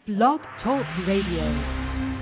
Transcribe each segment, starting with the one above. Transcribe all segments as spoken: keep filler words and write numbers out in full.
Blog Talk Radio.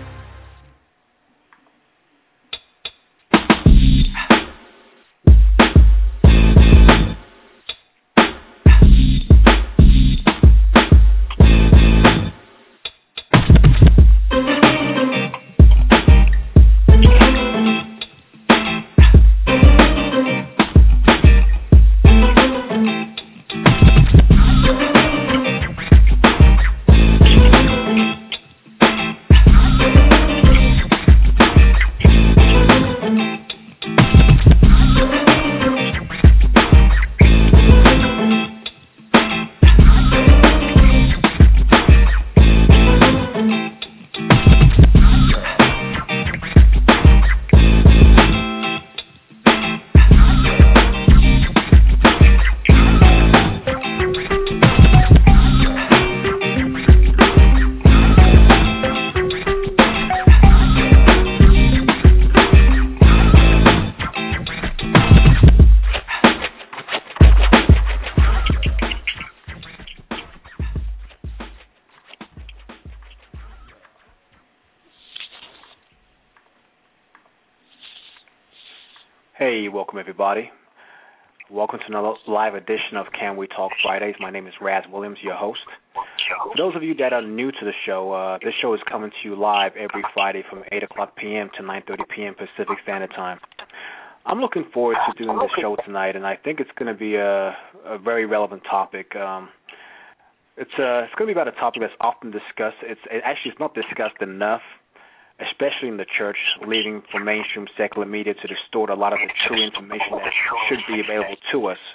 Hey, welcome everybody. Welcome to another live edition of Can We Talk Fridays. My name is Raz Williams, your host. For those of you that are new to the show, uh, this show is coming to you live every Friday from eight o'clock p.m. to nine thirty p.m. Pacific Standard Time. I'm looking forward to doing this show tonight, and I think it's going to be a, a very relevant topic. Um, it's uh, it's going to be about a topic that's often discussed. It's it actually it's not discussed enough, especially in the church, leaving for mainstream secular media to distort a lot of the true information that should be available to us.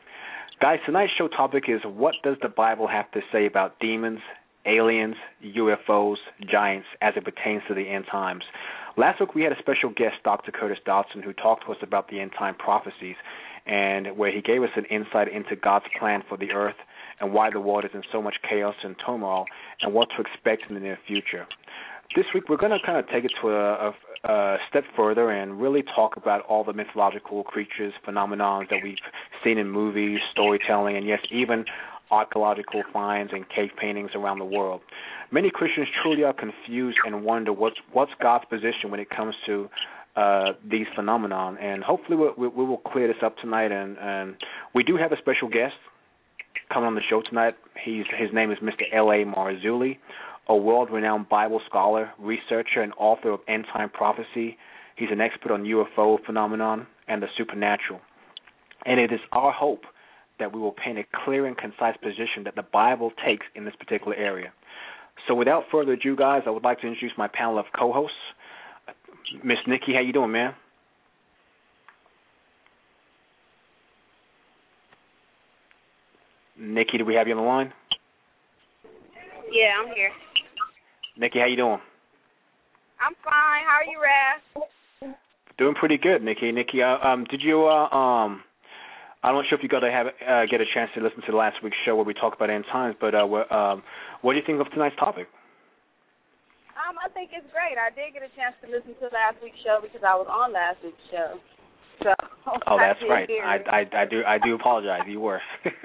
Guys, tonight's show topic is, what does the Bible have to say about demons, aliens, U F Os, giants, as it pertains to the end times? Last week we had a special guest, Doctor Curtis Dodson, who talked to us about the end time prophecies, and where he gave us an insight into God's plan for the earth and why the world is in so much chaos and turmoil and what to expect in the near future. This week we're going to kind of take it to a, a, a step further and really talk about all the mythological creatures, phenomena that we've seen in movies, storytelling, and yes, even archaeological finds and cave paintings around the world. Many Christians truly are confused and wonder what's, what's God's position when it comes to uh, these phenomena, and hopefully we, we will clear this up tonight. And, and we do have a special guest coming on the show tonight. He's, his name is Mister L A Marzulli, a world-renowned Bible scholar, researcher, and author of end-time prophecy. He's an expert on U F O phenomenon and the supernatural. And it is our hope that we will paint a clear and concise position that the Bible takes in this particular area. So without further ado, guys, I would like to introduce my panel of co-hosts. Miss Nikki, how you doing, man? Nikki, do we have you on the line? Yeah, I'm here. Nikki, how you doing? I'm fine. How are you, Raz? Doing pretty good, Nikki. Nikki, uh, um, did you? Uh, um, I'm not sure if you got to have uh, get a chance to listen to last week's show where we talked about end times, but uh, what, um, what do you think of tonight's topic? Um, I think it's great. I did get a chance to listen to last week's show because I was on last week's show. So. Oh, that's right. I, I, I do I do apologize. You were.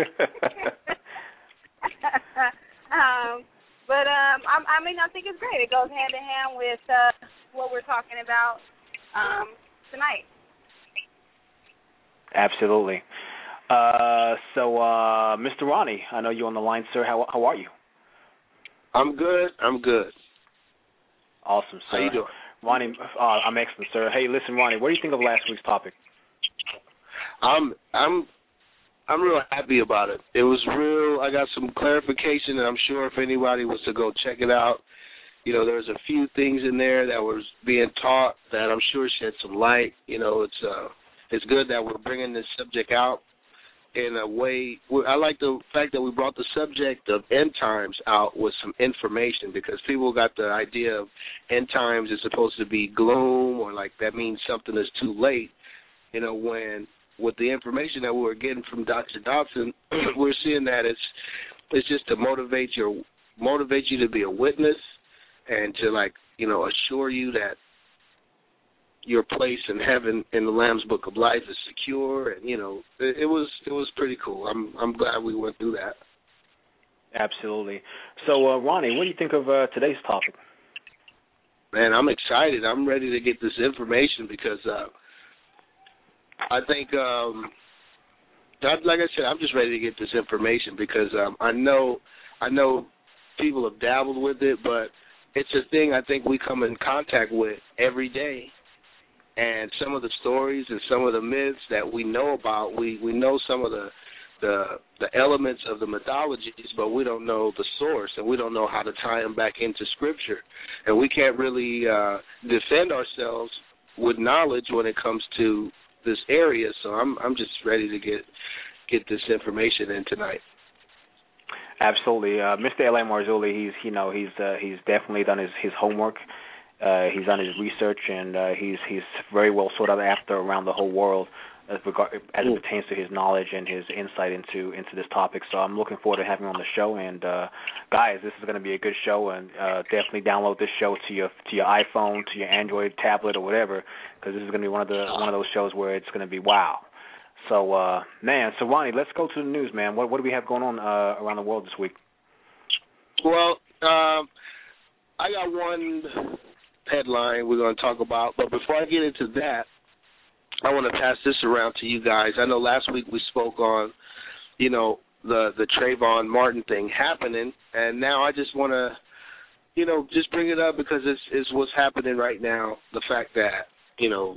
um. But, um, I, I mean, I think it's great. It goes hand in hand with uh, what we're talking about um, tonight. Absolutely. Uh, so, uh, Mister Ronnie, I know you're on the line, sir. How how are you? I'm good. I'm good. Awesome, sir. How you doing? Ronnie, uh, I'm excellent, sir. Hey, listen, Ronnie, what do you think of last week's topic? I'm I'm I'm real happy about it. It was real. I got some clarification, and I'm sure if anybody was to go check it out, you know, there's a few things in there that was being taught that I'm sure shed some light. You know, it's uh, it's good that we're bringing this subject out in a way. I like the fact that we brought the subject of end times out with some information, because people got the idea of end times is supposed to be gloom, or like that means something is too late. You know, when with the information that we were getting from Doctor Dodson, we're seeing that it's it's just to motivate your motivate you to be a witness and to, like, you know, assure you that your place in heaven in the Lamb's Book of Life is secure. And, you know, it, it was it was pretty cool. I'm I'm glad we went through that. Absolutely. So, uh, Ronnie, what do you think of uh, today's topic? Man, I'm excited. I'm ready to get this information because uh, I think, um, like I said, I'm just ready to get this information because um, I know, I know people have dabbled with it, but it's a thing I think we come in contact with every day. And some of the stories and some of the myths that we know about, we, we know some of the, the the elements of the mythologies, but we don't know the source, and we don't know how to tie them back into Scripture. And we can't really uh, defend ourselves with knowledge when it comes to this area. So I'm I'm just ready to get get this information in tonight. Absolutely, uh, Mister L A Marzulli, he's you know he's uh, he's definitely done his his homework. Uh, he's done his research, and uh, he's he's very well sought out after around the whole world as, regard, as it pertains to his knowledge and his insight into into this topic. So I'm looking forward to having him on the show. And uh, guys, this is going to be a good show, and uh, definitely download this show to your to your iPhone, to your Android tablet, or whatever, because this is going to be one of the one of those shows where it's going to be wow. So uh, man, so Ronnie, let's go to the news, man. What what do we have going on uh, around the world this week? Well, um, I got one headline we're going to talk about, but before I get into that, I want to pass this around to you guys. I know last week we spoke on, you know, the the Trayvon Martin thing happening, and now I just want to, you know, just bring it up because it's, it's what's happening right now. The fact that, you know,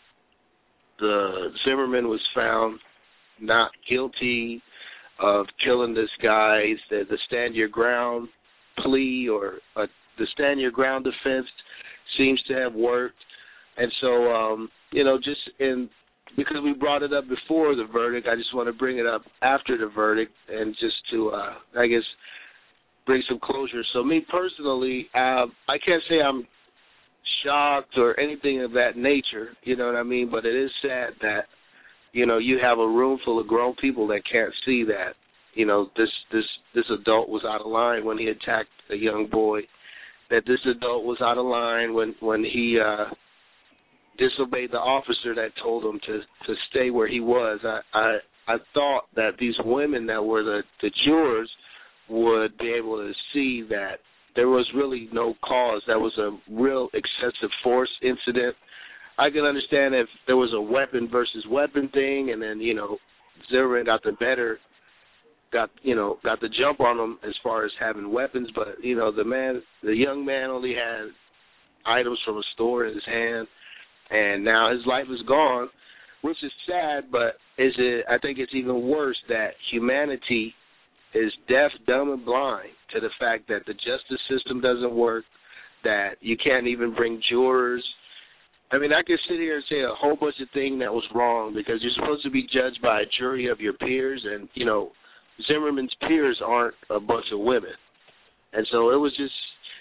the Zimmerman was found not guilty of killing this guy. The, the stand your ground plea or uh, the stand your ground defense seems to have worked. And so, um, you know, just in because we brought it up before the verdict, I just want to bring it up after the verdict and just to, uh, I guess, bring some closure. So me personally, uh, I can't say I'm shocked or anything of that nature, you know what I mean? But it is sad that, you know, you have a room full of grown people that can't see that, you know, this this this adult was out of line when he attacked a young boy, that this adult was out of line when, when he uh, disobeyed the officer that told him to, to stay where he was. I, I I thought that these women that were the, the jurors would be able to see that there was really no cause. That was a real excessive force incident. I can understand if there was a weapon versus weapon thing, and then, you know, Zimmerman got the better, got, you know, got the jump on him as far as having weapons. But, you know, the man, the young man only had items from a store in his hand, and now his life is gone, which is sad, but is it, I think it's even worse that humanity is deaf, dumb, and blind to the fact that the justice system doesn't work, that you can't even bring jurors. I mean, I could sit here and say a whole bunch of things that was wrong because you're supposed to be judged by a jury of your peers, and, you know, Zimmerman's peers aren't a bunch of women. And so it was just,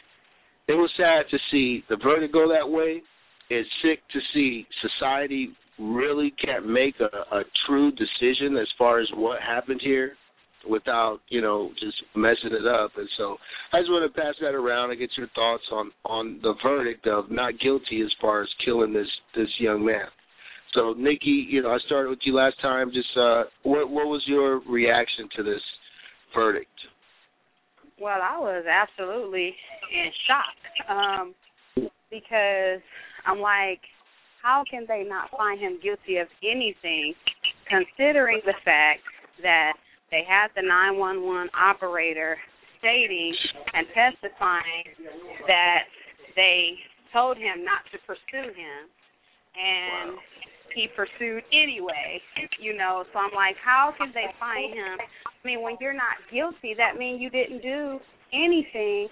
it was sad to see the verdict go that way. It's sick to see society really can't make a, a true decision as far as what happened here without, you know, just messing it up. And so I just want to pass that around and get your thoughts on, on the verdict of not guilty as far as killing this, this young man. So, Nikki, you know, I started with you last time. Just uh, what, what was your reaction to this verdict? Well, I was absolutely in shock um, because I'm like, how can they not find him guilty of anything, considering the fact that they had the nine one one operator stating and testifying that they told him not to pursue him, and wow. he pursued anyway, you know. So I'm like, how can they find him? I mean, when you're not guilty, that means you didn't do anything,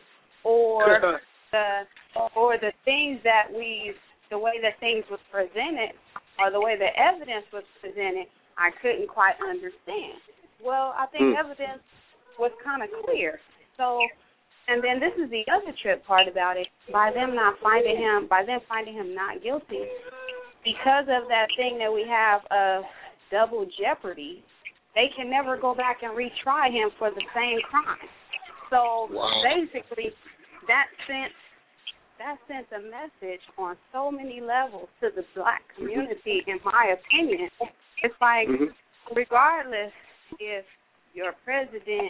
or the or the things that we, the way that things was presented, or the way the evidence was presented, I couldn't quite understand. Well, I think mm. evidence was kind of clear. So, and then this is the other trip part about it. By them not finding him, by them finding him not guilty, because of that thing that we have of double jeopardy, they can never go back and retry him for the same crime. So wow. basically, that sent that sent a message on so many levels to the black community. In my opinion, it's like mm-hmm. regardless if your president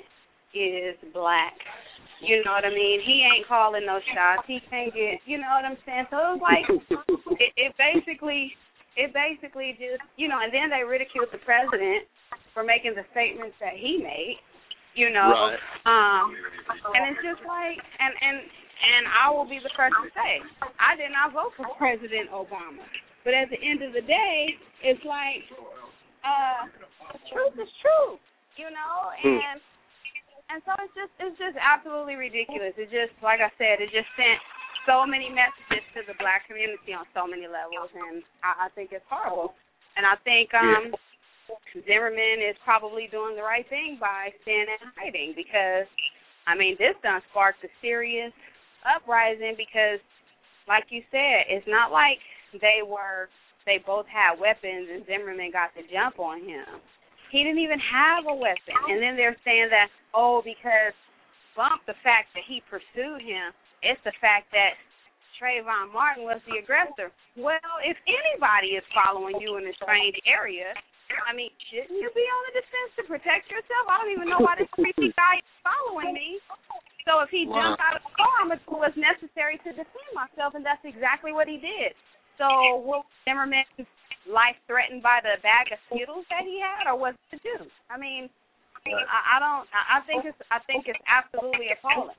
is black. You know what I mean? He ain't calling no shots. He can't get, you know what I'm saying? So it was like, it, it basically, it basically just, you know, and then they ridiculed the president for making the statements that he made, you know. Right. Um, and it's just like, and, and, and I will be the first to say, I did not vote for President Obama. But at the end of the day, it's like, uh, the truth is true, you know, and, And so it's just it's just absolutely ridiculous. It just, like I said, it just sent so many messages to the black community on so many levels, and I, I think it's horrible. And I think um, yeah. Zimmerman is probably doing the right thing by staying in hiding because, I mean, this done sparked a serious uprising because, like you said, it's not like they were they both had weapons and Zimmerman got the jump on him. He didn't even have a weapon. And then they're saying that, oh, because bump the fact that he pursued him, it's the fact that Trayvon Martin was the aggressor. Well, if anybody is following you in a strange area, I mean, shouldn't you be on the defense to protect yourself? I don't even know why this creepy guy is following me. So if he wow. jumped out of the car, it was necessary to defend myself, and that's exactly what he did. So was Zimmerman's life threatened by the bag of Skittles that he had, or was it the juice? I mean, I, I don't. I think it's. I think it's absolutely appalling.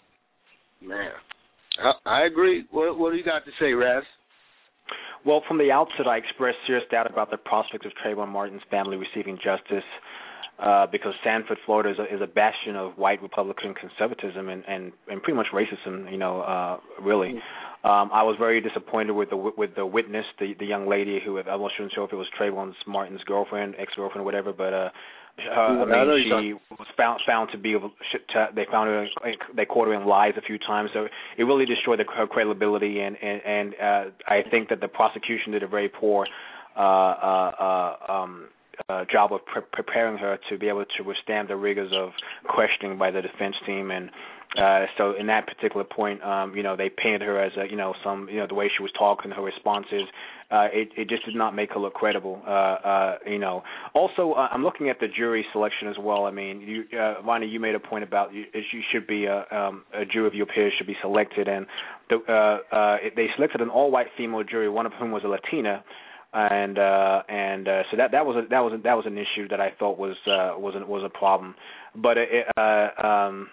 Man, I, I agree. What, what do you got to say, Raz? Well, from the outset, I expressed serious doubt about the prospect of Trayvon Martin's family receiving justice uh, because Sanford, Florida, is a, is a bastion of white Republican conservatism and, and, and pretty much racism. You know, uh, really. Um, I was very disappointed with the with the witness, the the young lady who I wasn't sure if it was Trayvon Martin's girlfriend, ex-girlfriend, or whatever, but uh, uh, I mean, she was found found to be. They found her. They caught her in lies a few times, so it really destroyed her credibility. And and and uh, I think that the prosecution did a very poor uh, uh, uh, um, uh, job of pre- preparing her to be able to withstand the rigors of questioning by the defense team. And Uh, so in that particular point, um, you know, they painted her as a, you know, some, you know, the way she was talking, her responses, uh, it, it just did not make her look credible. Uh, uh, you know, also, uh, I'm looking at the jury selection as well. I mean, you, uh, Vonnie, you made a point about you, you should be a, um, a jury of your peers should be selected, and the, uh, uh, they selected an all-white female jury, one of whom was a Latina. And uh, and uh, so that that was a, that was a, that was an issue that I thought was uh, was a, was a problem, but it, uh, um,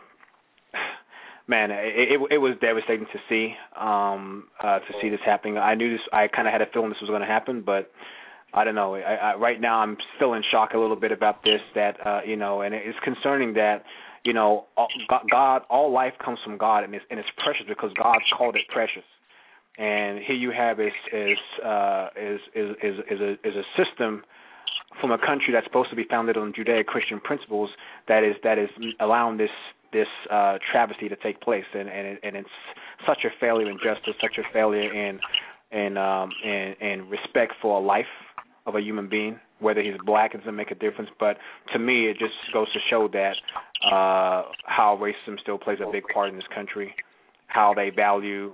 man, it, it it was devastating to see um, uh, to see this happening. I knew this. I kind of had a feeling this was going to happen, but I don't know. I, I, right now, I'm still in shock a little bit about this. That uh, you know, and it's concerning that you know, all, God, all life comes from God, and it's and it's precious because God called it precious. And here you have is is uh, is, is is is a is a system from a country that's supposed to be founded on Judeo-Christian principles that is that is allowing this this uh, travesty to take place, and and, it, and it's such a failure in justice, such a failure in in um, in, in respect for a life of a human being. Whether he's black, it doesn't make a difference. But to me, it just goes to show that uh, how racism still plays a big part in this country, how they value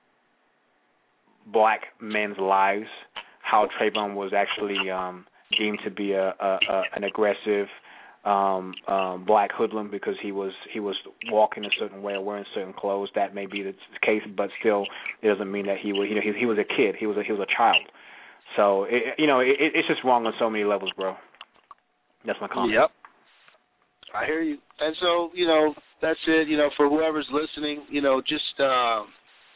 black men's lives, how Trayvon was actually um, deemed to be a, a, a an aggressive um, um, black hoodlum because he was he was walking a certain way or wearing certain clothes. That may be the case, but still, it doesn't mean that he was you know he, he was a kid. He was a, he was a child. So it, you know it, it's just wrong on so many levels, bro. That's my comment. Yep, I hear you. And so you know that's it. You know for whoever's listening, you know just. Um,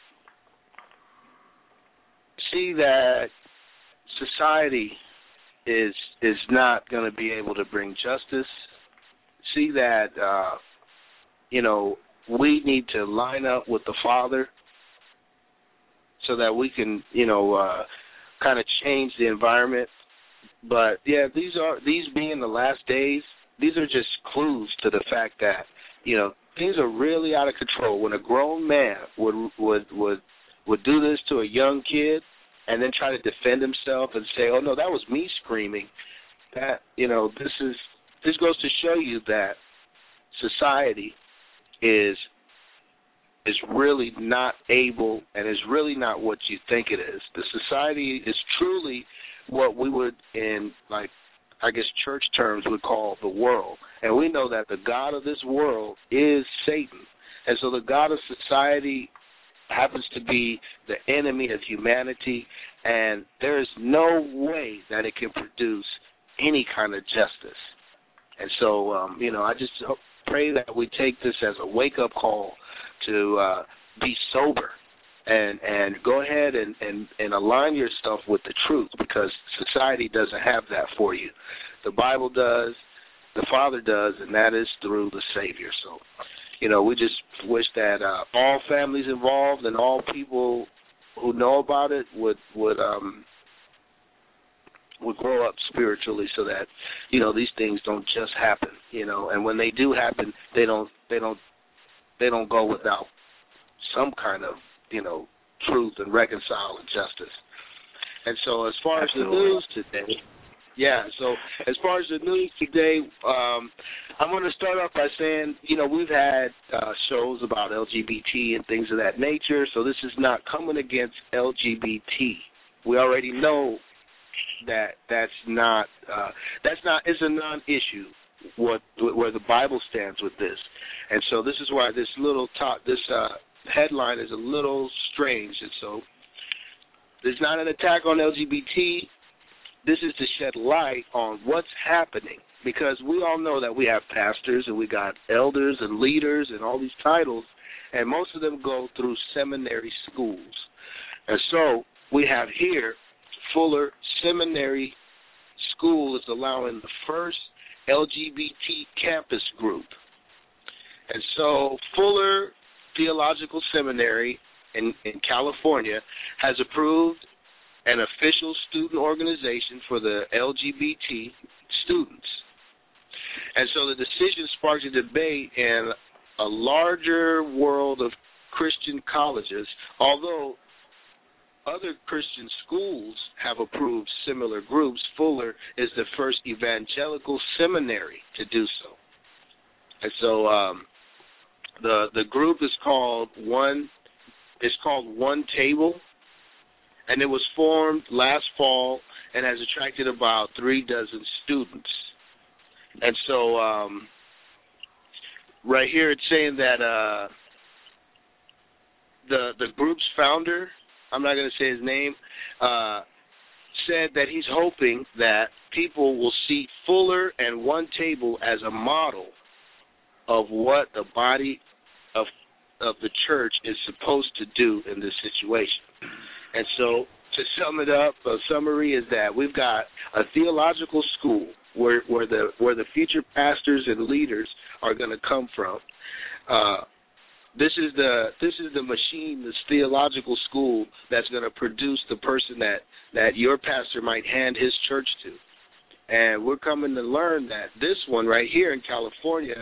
see that society is is not going to be able to bring justice. See that uh, you know we need to line up with the Father so that we can you know uh, kind of change the environment. But yeah, these are these being the last days. These are just clues to the fact that you know things are really out of control. When a grown man would would would would do this to a young kid and then try to defend himself and say, "Oh no, that was me screaming." That you know, this is this goes to show you that society is is really not able and is really not what you think it is. The society is truly what we would in like I guess church terms would call the world. And we know that the God of this world is Satan. And so the God of society happens to be the enemy of humanity, and there is no way that it can produce any kind of justice. And so, um, you know, I just hope, pray that we take this as a wake-up call to uh, be sober and and go ahead and, and, and align yourself with the truth, because society doesn't have that for you. The Bible does, the Father does, and that is through the Savior. So, you know, we just wish that uh, all families involved and all people who know about it would would um, would grow up spiritually, so that, you know, these things don't just happen. You know, and when they do happen, they don't they don't they don't go without some kind of, you know, truth and reconcile and justice. And so, as far Absolutely. as the news today. Yeah, so as far as the news today, um, I'm going to start off by saying, you know, we've had uh, shows about L G B T and things of that nature, so this is not coming against L G B T. We already know that that's not, uh, that's not, it's a non-issue what, where the Bible stands with this. And so this is why this little top, this uh, headline is a little strange. And so there's not an attack on L G B T. This is to shed light on what's happening, because we all know that we have pastors and we got elders and leaders and all these titles, and most of them go through seminary schools. And so we have here Fuller Seminary School is allowing the first L G B T campus group. And so Fuller Theological Seminary in, in California has approved an official student organization for the L G B T students. And so the decision sparked a debate in a larger world of Christian colleges, although other Christian schools have approved similar groups. Fuller is the first evangelical seminary to do so. And so um, the the group is called One. It's called One Table. And it was formed last fall and has attracted about three dozen students. And so um, right here it's saying that uh, the the group's founder, I'm not going to say his name, uh, said that he's hoping that people will see Fuller and One Table as a model of what the body of of the church is supposed to do in this situation. And so, to sum it up, a summary is that we've got a theological school where, where the where the future pastors and leaders are going to come from. Uh, this is the this is the machine, this theological school that's going to produce the person that, that your pastor might hand his church to. And we're coming to learn that this one right here in California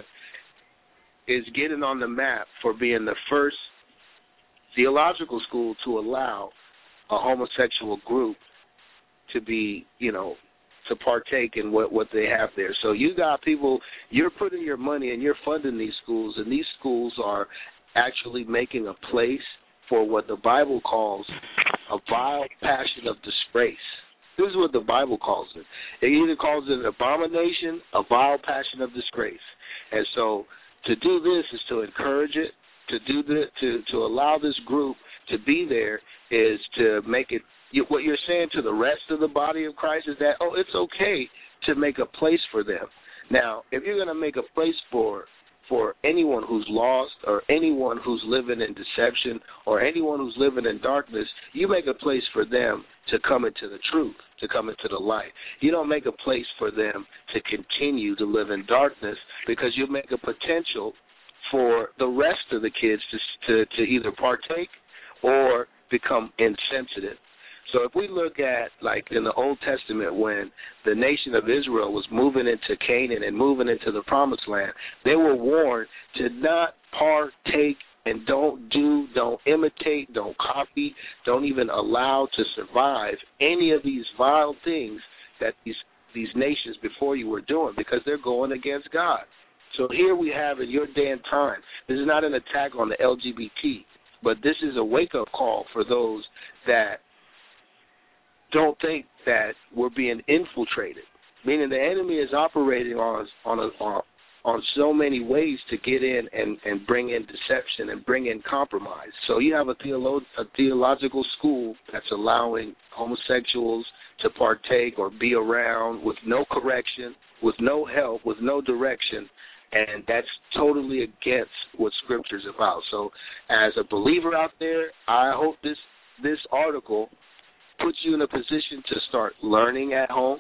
is getting on the map for being the first theological school to allow a homosexual group to be, you know, to partake in what, what they have there. So you got people, you're putting your money and you're funding these schools, and these schools are actually making a place for what the Bible calls a vile passion of disgrace. This is what the Bible calls it. It either calls it an abomination, a vile passion of disgrace. And so to do this is to encourage it, to do the, to, to allow this group to be there is to make it, what you're saying to the rest of the body of Christ is that, oh, it's okay to make a place for them. Now, if you're going to make a place for for anyone who's lost or anyone who's living in deception or anyone who's living in darkness, you make a place for them to come into the truth, to come into the light. You don't make a place for them to continue to live in darkness, because you make a potential for the rest of the kids to, to, to either partake or become insensitive. So if we look at, like in the Old Testament, when the nation of Israel was moving into Canaan and moving into the Promised Land, they were warned to not partake and don't do, don't imitate, don't copy, don't even allow to survive any of these vile things that these, these nations before you were doing, because they're going against God. So here we have in your day and time, this is not an attack on the L G B T, but this is a wake-up call for those that don't think that we're being infiltrated. meaning the enemy is operating on on a, on, on so many ways to get in and, and bring in deception and bring in compromise. So you have a, theolo- a theological school that's allowing homosexuals to partake or be around with no correction, with no help, with no direction, and that's totally against what Scripture's about. So as a believer out there, I hope this this article puts you in a position to start learning at home,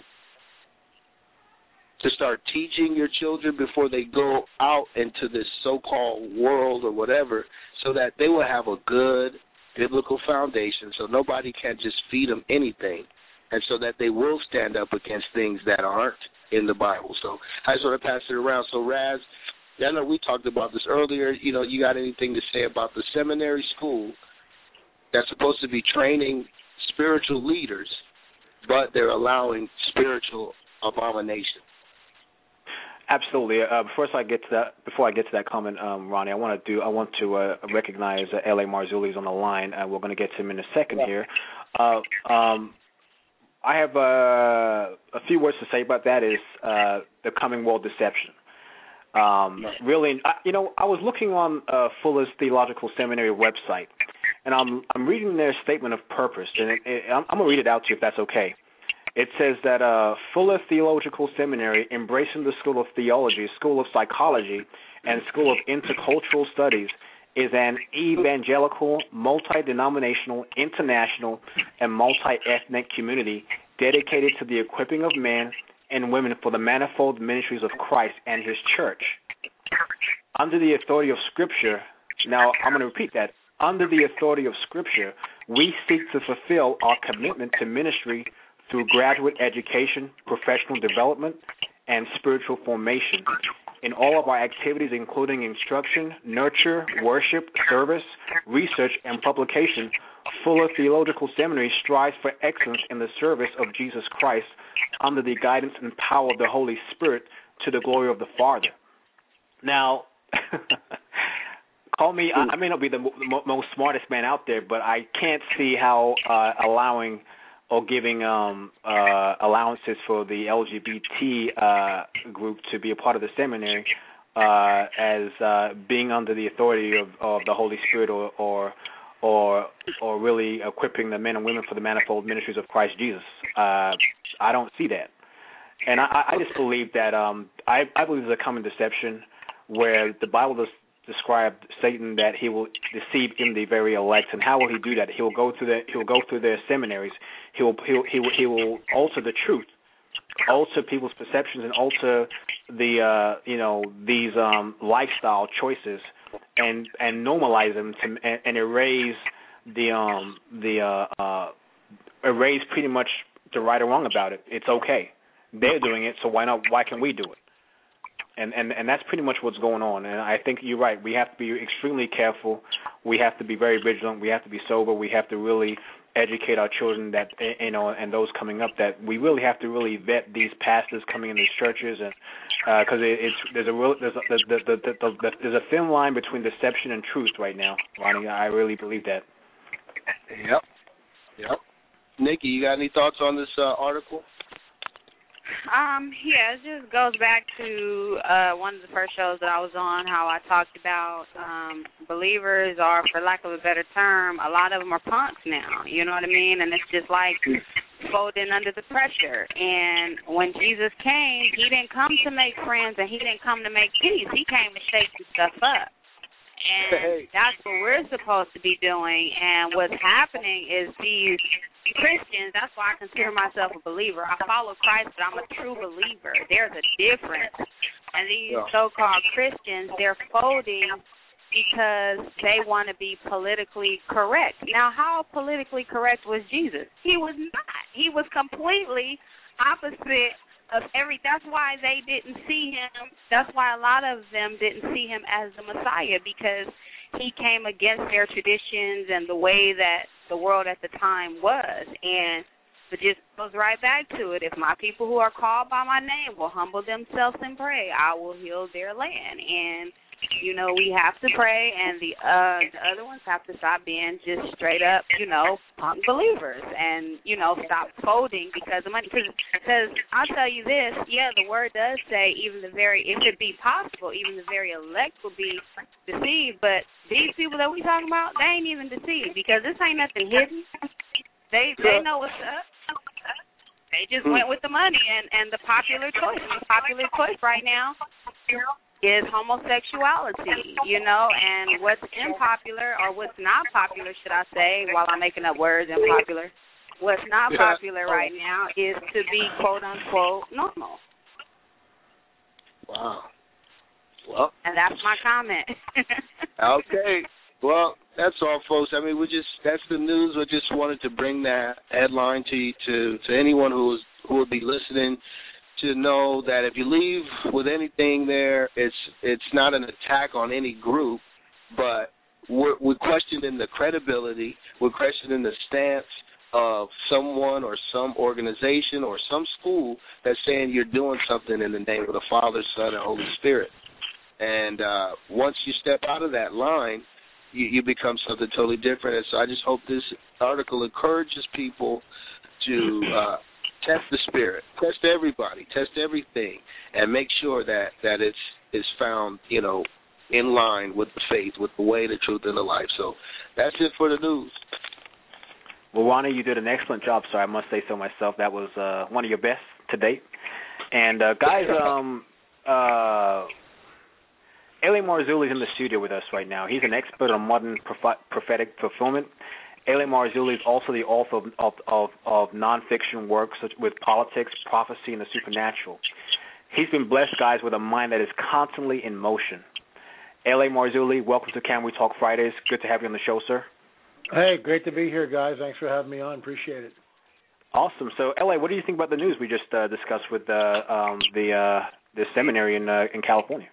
to start teaching your children before they go out into this so-called world or whatever, so that they will have a good biblical foundation, so nobody can just feed them anything, and so that they will stand up against things that aren't in the Bible. So I just want to pass it around. So Raz, I know we talked about this earlier. You know, you got anything to say about the seminary school that's supposed to be training spiritual leaders, but they're allowing spiritual abomination? Absolutely. Uh, before I get to that, before I get to that comment, um, Ronnie, I want to do. I want to uh, recognize uh, L A Marzulli on the line, and we're going to get to him in a second here. Uh, um, I have uh, a few words to say about that. Is uh, the coming world deception. Um, really, I, you know, I was looking on uh, Fuller's Theological Seminary website, and I'm I'm reading their statement of purpose, and it, it, I'm, I'm going to read it out to you if that's okay. It says that uh, Fuller Theological Seminary, embracing the School of Theology, School of Psychology, and School of Intercultural Studies, is an evangelical, multi-denominational, international, and multi-ethnic community dedicated to the equipping of men and women for the manifold ministries of Christ and His church. Under the authority of Scripture, now I'm going to repeat that, under the authority of Scripture, we seek to fulfill our commitment to ministry through graduate education, professional development, and spiritual formation. In all of our activities, including instruction, nurture, worship, service, research, and publication, Fuller Theological Seminary strives for excellence in the service of Jesus Christ under the guidance and power of the Holy Spirit to the glory of the Father. Now, call me, I, I may not be the mo- most smartest man out there, but I can't see how uh, allowing or giving um, uh, allowances for the L G B T uh, group to be a part of the seminary uh, as uh, being under the authority of, of the Holy Spirit, or, or or or really equipping the men and women for the manifold ministries of Christ Jesus. Uh, I don't see that. And I, I just believe that um, I, I believe there's a common deception where the Bible does describe Satan that he will deceive in the very elect. And how will he do that? He will go through the he will go through their seminaries. He will he will, he will, he will alter the truth, alter people's perceptions, and alter the uh, you know these um, lifestyle choices, and and normalize them to and, and erase the um the uh, uh, erase pretty much the right or wrong about it. It's okay. They're doing it, so why not? Why can't we do it? And, and and that's pretty much what's going on. And I think you're right. We have to be extremely careful. We have to be very vigilant. We have to be sober. We have to really educate our children that, you know, and those coming up, that we really have to really vet these pastors coming in these churches, and because uh, it, it's there's a real there's a, the, the, the, the, the, there's a thin line between deception and truth right now, Ronnie. I really believe that. Yep. Yep. Nikki, you got any thoughts on this uh, article? Um, yeah, it just goes back to uh, one of the first shows that I was on, how I talked about um, believers are, for lack of a better term, a lot of them are punks now, you know what I mean? And it's just like folding under the pressure. And when Jesus came, he didn't come to make friends and he didn't come to make peace. He came to shake some stuff up. And that's what we're supposed to be doing. And what's happening is these Christians, that's why I consider myself a believer. I follow Christ, but I'm a true believer. There's a difference. And these so-called Christians, they're folding because they want to be politically correct. Now, how politically correct was Jesus? He was not. He was completely opposite of every. That's why they didn't see him. That's why a lot of them didn't see him as the Messiah, because he came against their traditions and the way that the world at the time was. And it just goes right back to it. If my people who are called by my name will humble themselves and pray, I will heal their land. And You know, we have to pray, and the uh, the other ones have to stop being just straight up, you know, punk believers, and you know, stop folding because of money. Because I'll tell you this, yeah, the word does say even the very, if it be possible, even the very elect will be deceived. But these people that we talking about, they ain't even deceived because this ain't nothing hidden. They they know what's up. They just went with the money and and the popular choice. And the popular choice right now is homosexuality, you know, and what's unpopular or what's not popular, should I say, while I'm making up words, unpopular, what's not yeah. popular right now is to be, quote-unquote, normal. Wow. Well. And that's my comment. Okay. Well, that's all, folks. I mean, we just, that's the news. We just wanted to bring that headline to to, to anyone who is, who would be listening, to know that if you leave with anything there, it's it's not an attack on any group, but we're, we're questioning the credibility, we're questioning the stance of someone or some organization or some school that's saying you're doing something in the name of the Father, Son, and Holy Spirit. And uh, once you step out of that line, you, you become something totally different. And so I just hope this article encourages people to uh, test the spirit, test everybody, test everything, and make sure that, that it's is found, you know, in line with the faith, with the way, the truth, and the life. So that's it for the news. Well, Ronnie, you did an excellent job, sir. I must say so myself. That was uh, one of your best to date. And, uh, guys, um, uh, Eli Marzulli is in the studio with us right now. He's an expert on modern proph- prophetic fulfillment. Eli Marzulli is also the author of, of, of, of nonfiction works such with politics, prophecy, and the supernatural. He's been blessed, guys, with a mind that is constantly in motion. Eli Marzulli, welcome to Can We Talk Fridays. Good to have you on the show, sir. Hey, great to be here, guys. Thanks for having me on. Appreciate it. Awesome. So, L A, what do you think about the news we just uh, discussed with uh, um, the uh, the seminary in uh, in California?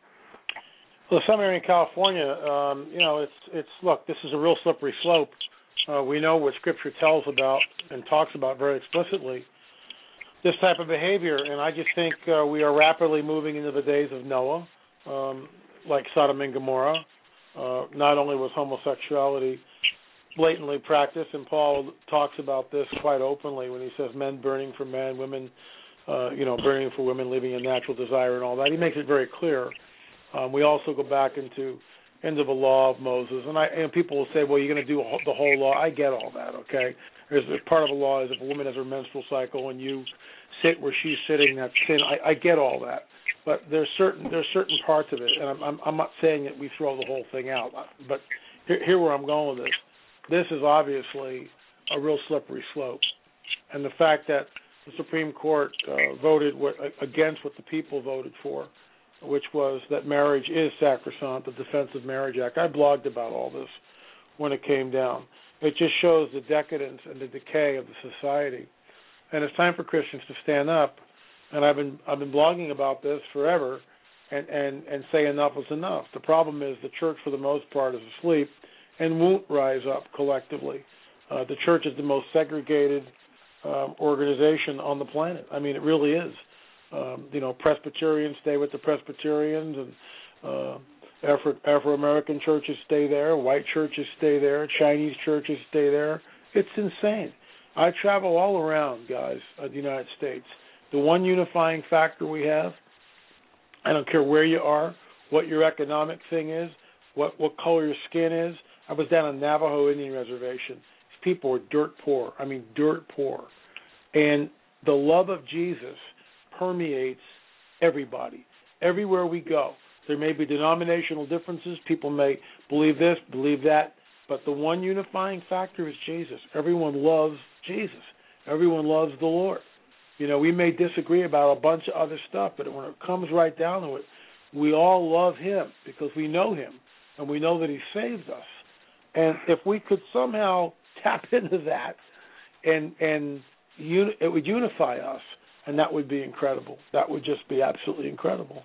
Well, the seminary in California, um, you know, it's it's look, this is a real slippery slope. Uh, we know what Scripture tells about and talks about very explicitly this type of behavior, and I just think uh, we are rapidly moving into the days of Noah, um, like Sodom and Gomorrah. Uh, not only was homosexuality blatantly practiced, and Paul talks about this quite openly when he says men burning for men, women, uh, you know, burning for women, leaving a natural desire and all that. He makes it very clear. Um, we also go back into into the law of Moses, and I and people will say, well, you're going to do the whole law. I get all that, okay? There's, there's part of the law is if a woman has her menstrual cycle and you sit where she's sitting, that's sin. I, I get all that, but there's certain there's certain parts of it, and I'm I'm, I'm not saying that we throw the whole thing out, but here, here where I'm going with this. This is obviously a real slippery slope, and the fact that the Supreme Court uh, voted what, against what the people voted for, which was that marriage is sacrosanct, the Defense of Marriage Act. I blogged about all this when it came down. It just shows the decadence and the decay of the society, and it's time for Christians to stand up. And I've been I've been blogging about this forever, and and and say enough is enough. The problem is the church, for the most part, is asleep and won't rise up collectively. Uh, the church is the most segregated um, organization on the planet. I mean, it really is. Um, you know, Presbyterians stay with the Presbyterians, and uh, Afro- Afro-American churches stay there, white churches stay there, Chinese churches stay there. It's insane. I travel all around, guys, uh, the United States. The one unifying factor we have, I don't care where you are, what your economic thing is, what, what color your skin is. I was down on Navajo Indian Reservation. These people were dirt poor. I mean, dirt poor. And the love of Jesus permeates everybody. Everywhere we go. There may be denominational differences. People may believe this, believe that. But the one unifying factor is Jesus. Everyone loves Jesus. Everyone loves the Lord. You know, we may disagree about a bunch of other stuff, but when it comes right down to it, we all love him because we know him and we know that he saved us. And if we could somehow tap into that, and and uni- it would unify us, and that would be incredible. That would just be absolutely incredible.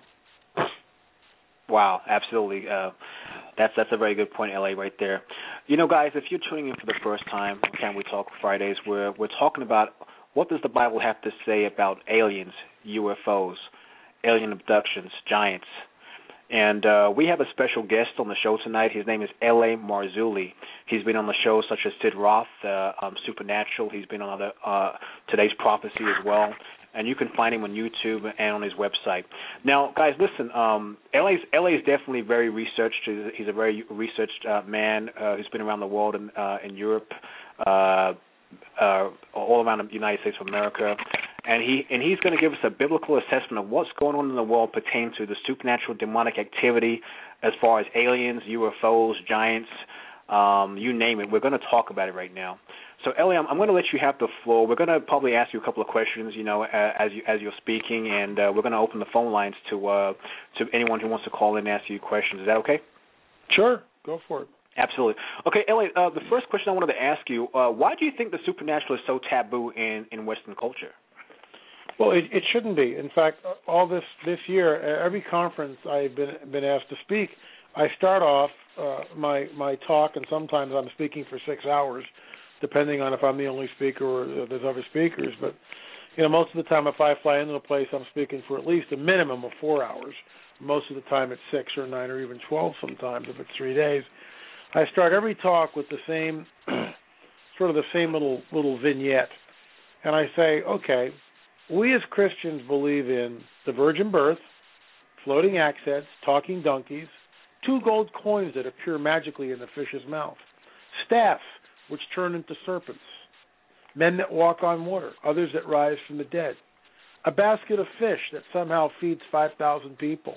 Wow, absolutely. Uh, that's that's a very good point, L A, right there. You know, guys, if you're tuning in for the first time, Can We Talk Fridays, we're we're talking about what does the Bible have to say about aliens, U F Os, alien abductions, giants. And uh, we have a special guest on the show tonight. His name is L A. Marzulli. He's been on the show such as Sid Roth, uh, um, Supernatural. He's been on other, uh, Today's Prophecy as well. And you can find him on YouTube and on his website. Now, guys, listen, um, L A's, L A is definitely very researched. He's, he's a very researched uh, man uh, who's been around the world and uh, in Europe, uh, uh, all around the United States of America. And he and he's going to give us a biblical assessment of what's going on in the world pertaining to the supernatural demonic activity as far as aliens, U F Os, giants, um, you name it. We're going to talk about it right now. So, Ellie, I'm, I'm going to let you have the floor. We're going to probably ask you a couple of questions, you know, uh, as you as you're speaking, and uh, we're going to open the phone lines to uh, to anyone who wants to call in and ask you questions. Is that okay? Sure, go for it. Absolutely. Okay, Ellie, uh, the first question I wanted to ask you: uh, why do you think the supernatural is so taboo in, in Western culture? Well, it, it shouldn't be. In fact, all this this year, every conference I've been been asked to speak, I start off uh, my my talk, and sometimes I'm speaking for six hours. Depending on if I'm the only speaker or there's other speakers. But, you know, most of the time if I fly into a place, I'm speaking for at least a minimum of four hours. Most of the time it's six or nine or even twelve sometimes if it's three days. I start every talk with the same, sort of the same little little vignette. And I say, okay, we as Christians believe in the virgin birth, floating axe heads, talking donkeys, two gold coins that appear magically in the fish's mouth, staffs which turn into serpents, men that walk on water, others that rise from the dead, a basket of fish that somehow feeds five thousand people,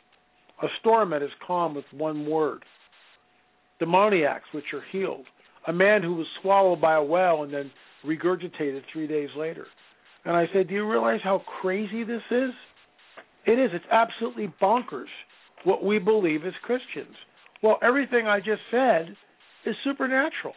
a storm that is calm with one word, demoniacs which are healed, a man who was swallowed by a whale and then regurgitated three days later. And I said, do you realize how crazy this is? It is. It's absolutely bonkers what we believe as Christians. Well, everything I just said is supernatural.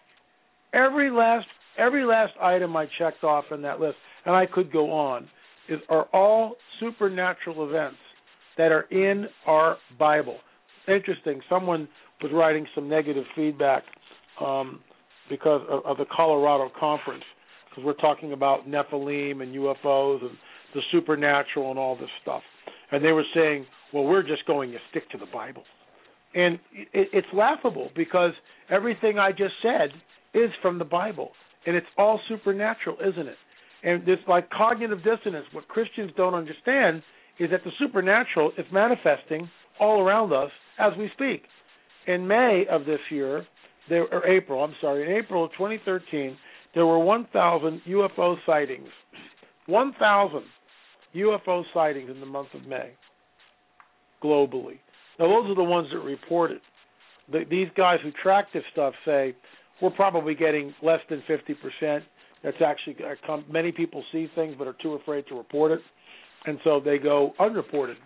Every last every last item I checked off in that list, and I could go on, is are all supernatural events that are in our Bible. Interesting. Someone was writing some negative feedback um, because of, of the Colorado conference, because we're talking about Nephilim and U F Os and the supernatural and all this stuff. And they were saying, well, we're just going to stick to the Bible. And it, it's laughable because everything I just said is from the Bible, and it's all supernatural, isn't it? And this, like cognitive dissonance, what Christians don't understand is that the supernatural is manifesting all around us as we speak. In May of this year, there, or April, I'm sorry, in April of twenty thirteen, there were one thousand U F O sightings. one thousand U F O sightings in the month of May, globally. Now, those are the ones that reported. The, these guys who track this stuff say, we're probably getting less than fifty percent. That's actually, many people see things but are too afraid to report it, and so they go unreported.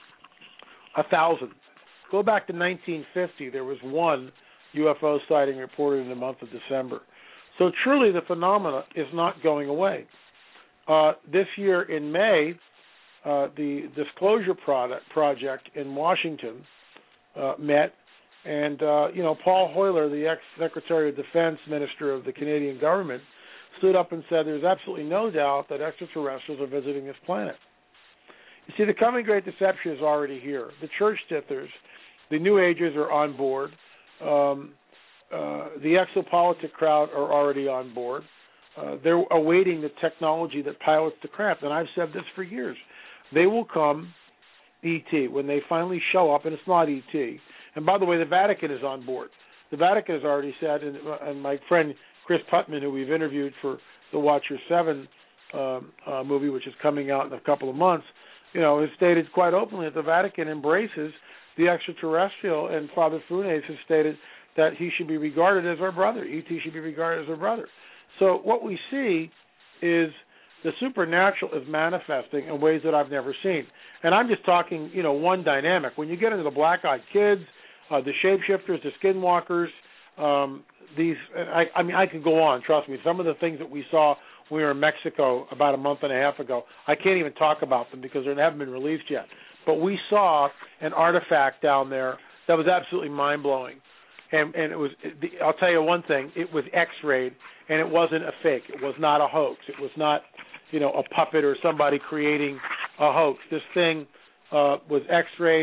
A thousand. Go back to nineteen fifty, there was one U F O sighting reported in the month of December. So truly the phenomena is not going away. Uh, this year in May, uh, the Disclosure product Project in Washington uh, met. And, uh, you know, Paul Hoyler, the ex-Secretary of Defense Minister of the Canadian government, stood up and said there's absolutely no doubt that extraterrestrials are visiting this planet. You see, the coming great deception is already here. The church tithers, the New Agers are on board. Um, uh, the exopolitic crowd are already on board. Uh, they're awaiting the technology that pilots the craft. And I've said this for years. They will come E T when they finally show up, and it's not E T. And by the way, the Vatican is on board. The Vatican has already said, and, and my friend Chris Putman, who we've interviewed for the Watcher seven um, uh, movie, which is coming out in a couple of months, you know, has stated quite openly that the Vatican embraces the extraterrestrial, and Father Funes has stated that he should be regarded as our brother. E T should be regarded as our brother. So what we see is the supernatural is manifesting in ways that I've never seen. And I'm just talking, you know, one dynamic. When you get into the black-eyed kids, uh, the shapeshifters, the skinwalkers, um, these, I, I mean, I could go on, trust me. Some of the things that we saw when we were in Mexico about a month and a half ago, I can't even talk about them because they haven't been released yet. But we saw an artifact down there that was absolutely mind-blowing. And, and it was, I'll tell you one thing, it was X-rayed, and it wasn't a fake. It was not a hoax. It was not, you know, a puppet or somebody creating a hoax. This thing uh, was X-rayed.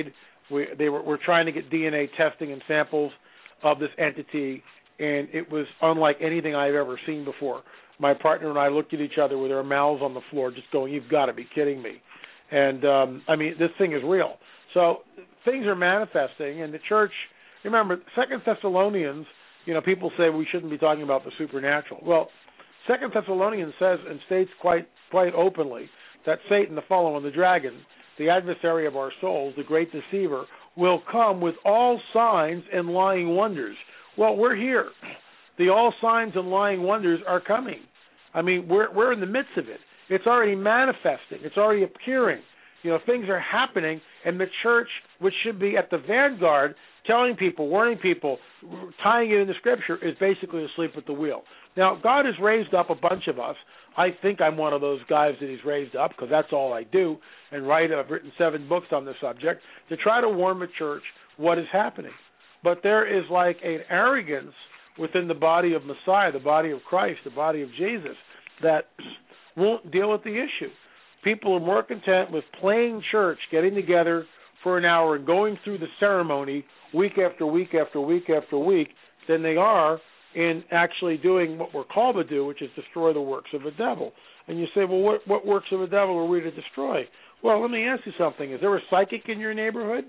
We, they were, were trying to get D N A testing and samples of this entity, and it was unlike anything I've ever seen before. My partner and I looked at each other with our mouths on the floor, just going, "You've got to be kidding me!" And um, I mean, this thing is real. So things are manifesting, and the church. Remember, Second Thessalonians. You know, people say we shouldn't be talking about the supernatural. Well, Second Thessalonians says and states quite quite openly that Satan, the fallen one, the dragon, the adversary of our souls, the great deceiver, will come with all signs and lying wonders. Well, we're here. The all signs and lying wonders are coming. I mean, we're we're in the midst of it. It's already manifesting. It's already appearing. You know, things are happening, and the church, which should be at the vanguard, telling people, warning people, tying it into Scripture, is basically asleep at the wheel. Now, God has raised up a bunch of us. I think I'm one of those guys that he's raised up, because that's all I do, and write. I've written seven books on the subject, to try to warn the church what is happening. But there is like an arrogance within the body of Messiah, the body of Christ, the body of Jesus, that won't deal with the issue. People are more content with playing church, getting together for an hour and going through the ceremony week after week after week after week than they are in actually doing what we're called to do, which is destroy the works of the devil. And you say, well, what, what works of the devil are we to destroy? Well, let me ask you something. Is there a psychic in your neighborhood?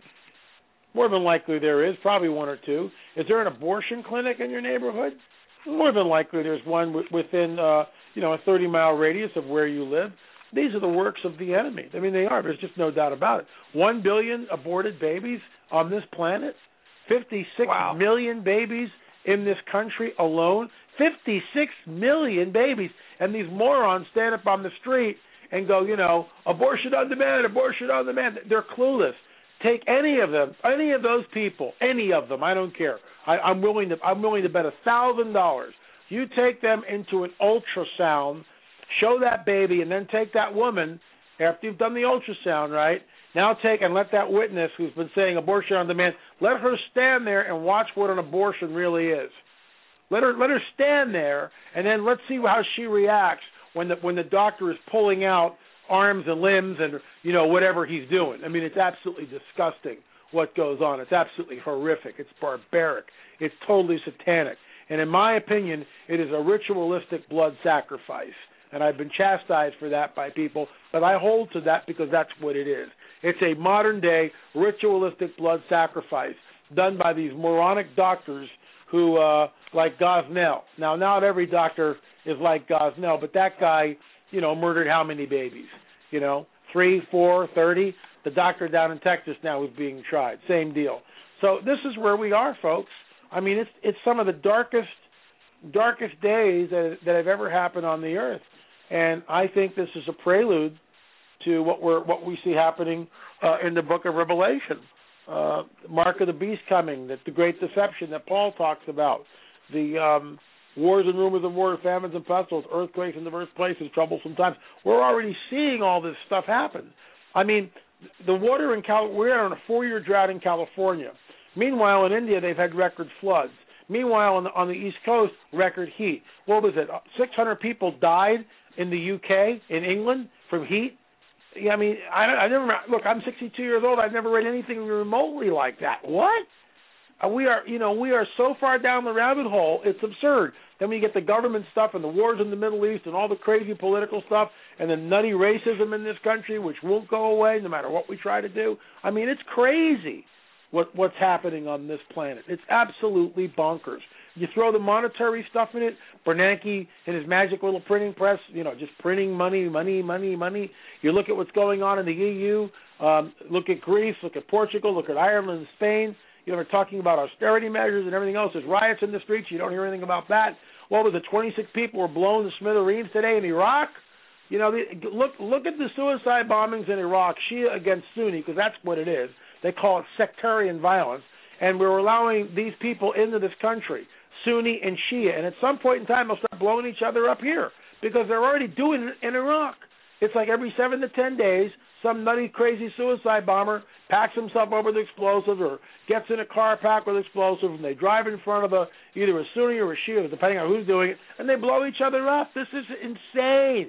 More than likely there is, probably one or two. Is there an abortion clinic in your neighborhood? More than likely there's one within, uh, you know, a thirty-mile radius of where you live. These are the works of the enemy. I mean, they are. There's just no doubt about it. One billion aborted babies on this planet, fifty-six wow. million babies in this country alone, fifty-six million babies. And these morons stand up on the street and go, you know, abortion on demand, abortion on demand. They're clueless. Take any of them, any of those people, any of them, I don't care. I, I'm willing to I'm willing to bet a thousand dollars. You take them into an ultrasound, show that baby, and then take that woman, after you've done the ultrasound, right, now take and let that witness who's been saying abortion on demand, let her stand there and watch what an abortion really is. Let her let her stand there, and then let's see how she reacts when the when the doctor is pulling out arms and limbs and, you know, whatever he's doing. I mean, it's absolutely disgusting what goes on. It's absolutely horrific. It's barbaric. It's totally satanic. And in my opinion, it is a ritualistic blood sacrifice. And I've been chastised for that by people, but I hold to that because that's what it is. It's a modern-day ritualistic blood sacrifice done by these moronic doctors who, uh, like Gosnell. Now, not every doctor is like Gosnell, but that guy, you know, murdered how many babies? You know, three, four, thirty? The doctor down in Texas now is being tried. Same deal. So this is where we are, folks. I mean, it's it's some of the darkest, darkest days that, that have ever happened on the earth. And I think this is a prelude to what we're what we see happening uh, in the book of Revelation. Uh, mark of the beast coming, that the great deception that Paul talks about, the um, wars and rumors of wars, famines and pestilence, earthquakes in diverse places, troublesome times. We're already seeing all this stuff happen. I mean, the water in Cal, we're on a four-year drought in California. Meanwhile, in India, they've had record floods. Meanwhile, on the, on the East Coast, record heat. What was it? six hundred people died in the U K, in England, from heat. Yeah, I mean, I, I never look. I'm sixty-two years old. I've never read anything remotely like that. What? Uh, we are, you know, we are so far down the rabbit hole. It's absurd. Then we get the government stuff and the wars in the Middle East and all the crazy political stuff and the nutty racism in this country, which won't go away no matter what we try to do. I mean, it's crazy what what's happening on this planet. It's absolutely bonkers. You throw the monetary stuff in it, Bernanke and his magic little printing press, you know, just printing money, money, money, money. You look at what's going on in the E U, um, look at Greece, look at Portugal, look at Ireland and Spain. You know, they're talking about austerity measures and everything else. There's riots in the streets. You don't hear anything about that. What was it, twenty-six people were blown to smithereens today in Iraq? You know, look look at the suicide bombings in Iraq, Shia against Sunni, because that's what it is. They call it sectarian violence. And we're allowing these people into this country, Sunni and Shia. And at some point in time, they'll start blowing each other up here because they're already doing it in Iraq. It's like every seven to ten days, some nutty, crazy suicide bomber packs himself over the explosives or gets in a car packed with explosives, and they drive in front of a either a Sunni or a Shia, depending on who's doing it, and they blow each other up. This is insane.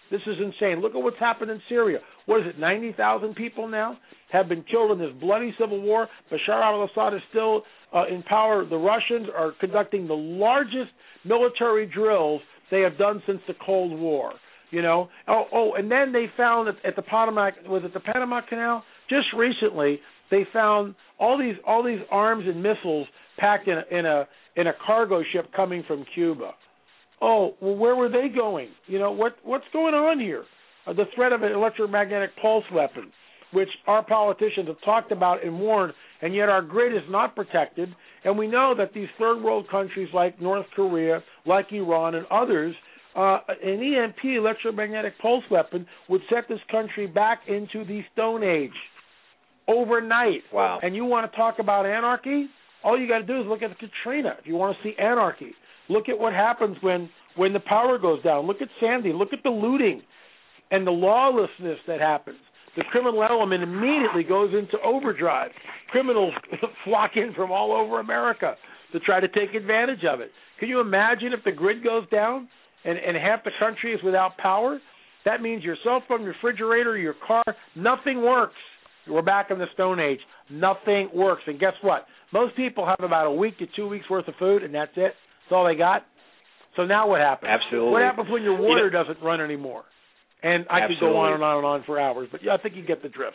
This is insane. Look at what's happened in Syria. What is it, ninety thousand people now have been killed in this bloody civil war. Bashar al-Assad is still uh, in power. The Russians are conducting the largest military drills they have done since the Cold War. You know, oh, oh, and then they found at, at the Panama, was it the Panama Canal? Just recently, they found all these all these arms and missiles packed in a, in a in a cargo ship coming from Cuba. Oh, well, where were they going? You know, what what's going on here? Uh, the threat of an electromagnetic pulse weapon, which our politicians have talked about and warned, and yet our grid is not protected. And we know that these third world countries like North Korea, like Iran, and others, uh, an E M P, electromagnetic pulse weapon, would set this country back into the Stone Age overnight. Wow. And you want to talk about anarchy? All you got to do is look at Katrina if you want to see anarchy. Look at what happens when, when the power goes down. Look at Sandy. Look at the looting and the lawlessness that happens. The criminal element immediately goes into overdrive. Criminals flock in from all over America to try to take advantage of it. Can you imagine if the grid goes down and, and half the country is without power? That means your cell phone, refrigerator, your car, nothing works. We're back in the Stone Age. Nothing works. And guess what? Most people have about a week to two weeks worth of food, and that's it. That's all they got. So now what happens? Absolutely. What happens when your water you know, doesn't run anymore? And I absolutely. could go on and on and on for hours, but yeah, I think you get the drift.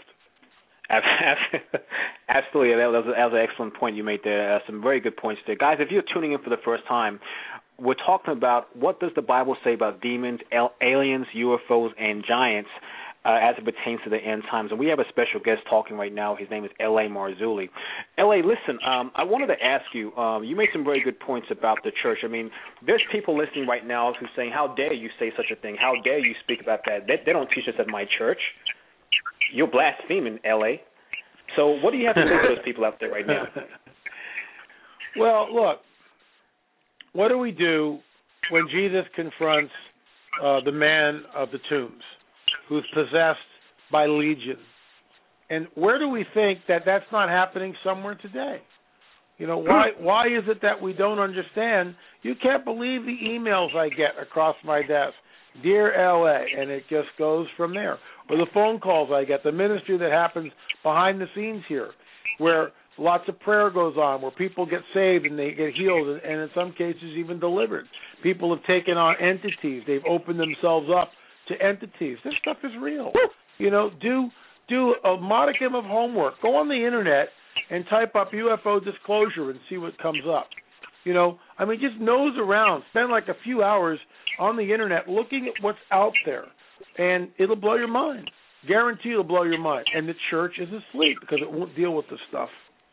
Absolutely. That was, that was an excellent point you made there. Uh, some very good points there. Guys, if you're tuning in for the first time, we're talking about what does the Bible say about demons, aliens, U F Os, and giants uh, as it pertains to the end times. And we have a special guest talking right now. His name is L A Marzulli. L A, listen, um, I wanted to ask you, um, you made some very good points about the church. I mean, there's people listening right now who's saying, how dare you say such a thing? How dare you speak about that? They, they don't teach us at my church. You're blaspheming, L A. So what do you have to say to those people out there right now? Well, look, what do we do when Jesus confronts uh, the man of the tombs who's possessed by legion? And where do we think that that's not happening somewhere today? You know, why why is it that we don't understand? You can't believe the emails I get across my desk. Dear L A, and it just goes from there. Or the phone calls I get, the ministry that happens behind the scenes here, where lots of prayer goes on, where people get saved and they get healed, and, and in some cases even delivered. People have taken on entities. They've opened themselves up to entities. This stuff is real. You know, do do a modicum of homework. Go on the Internet and type up U F O disclosure and see what comes up. You know, I mean, just nose around. Spend like a few hours on the Internet looking at what's out there, and it'll blow your mind. Guarantee it'll blow your mind. And the church is asleep because it won't deal with this stuff.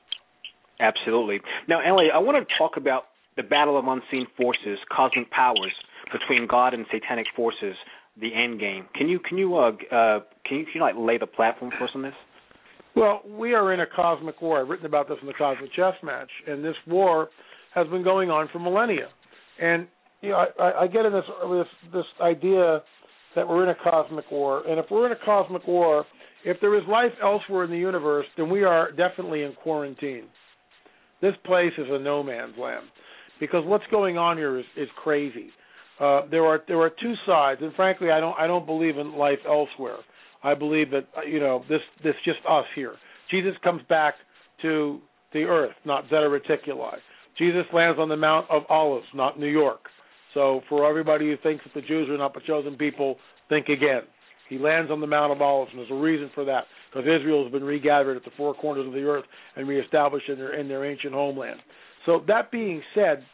Absolutely. Now, L A, I want to talk about the battle of unseen forces, cosmic powers between God and satanic forces, the end game. Can you can you uh, uh, can you, can you like lay the platform for us on this? Well, we are in a cosmic war. I've written about this in the Cosmic Chess Match, and this war has been going on for millennia. And you know, I, I get in this, this this idea that we're in a cosmic war, and if we're in a cosmic war, if there is life elsewhere in the universe, then we are definitely in quarantine. This place is a no man's land because what's going on here is, is crazy. Uh, there are there are two sides, and frankly, I don't I don't believe in life elsewhere. I believe that you know this this just us here. Jesus comes back to the earth, not Zeta Reticuli. Jesus lands on the Mount of Olives, not New York. So for everybody who thinks that the Jews are not the chosen people, think again. He lands on the Mount of Olives, and there's a reason for that, because Israel has been regathered at the four corners of the earth and reestablished in their in their ancient homeland. So that being said,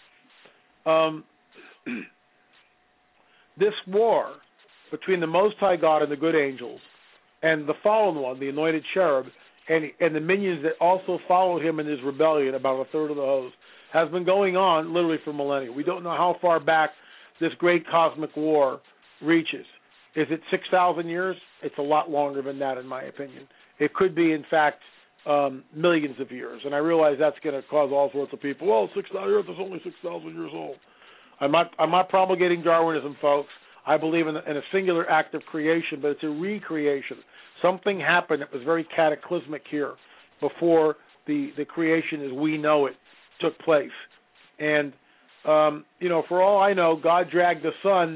um, this war between the Most High God and the good angels and the fallen one, the anointed cherub, and, and the minions that also followed him in his rebellion, about a third of the host, has been going on literally for millennia. We don't know how far back this great cosmic war reaches. Is it six thousand years? It's a lot longer than that, in my opinion. It could be, in fact, um, millions of years. And I realize that's going to cause all sorts of people, well, six, the Earth is only six thousand years old. I'm not, I'm not promulgating Darwinism, folks. I believe in a, in a singular act of creation, but it's a recreation. Something happened that was very cataclysmic here before the, the creation as we know it took place. And, um, you know, for all I know, God dragged the sun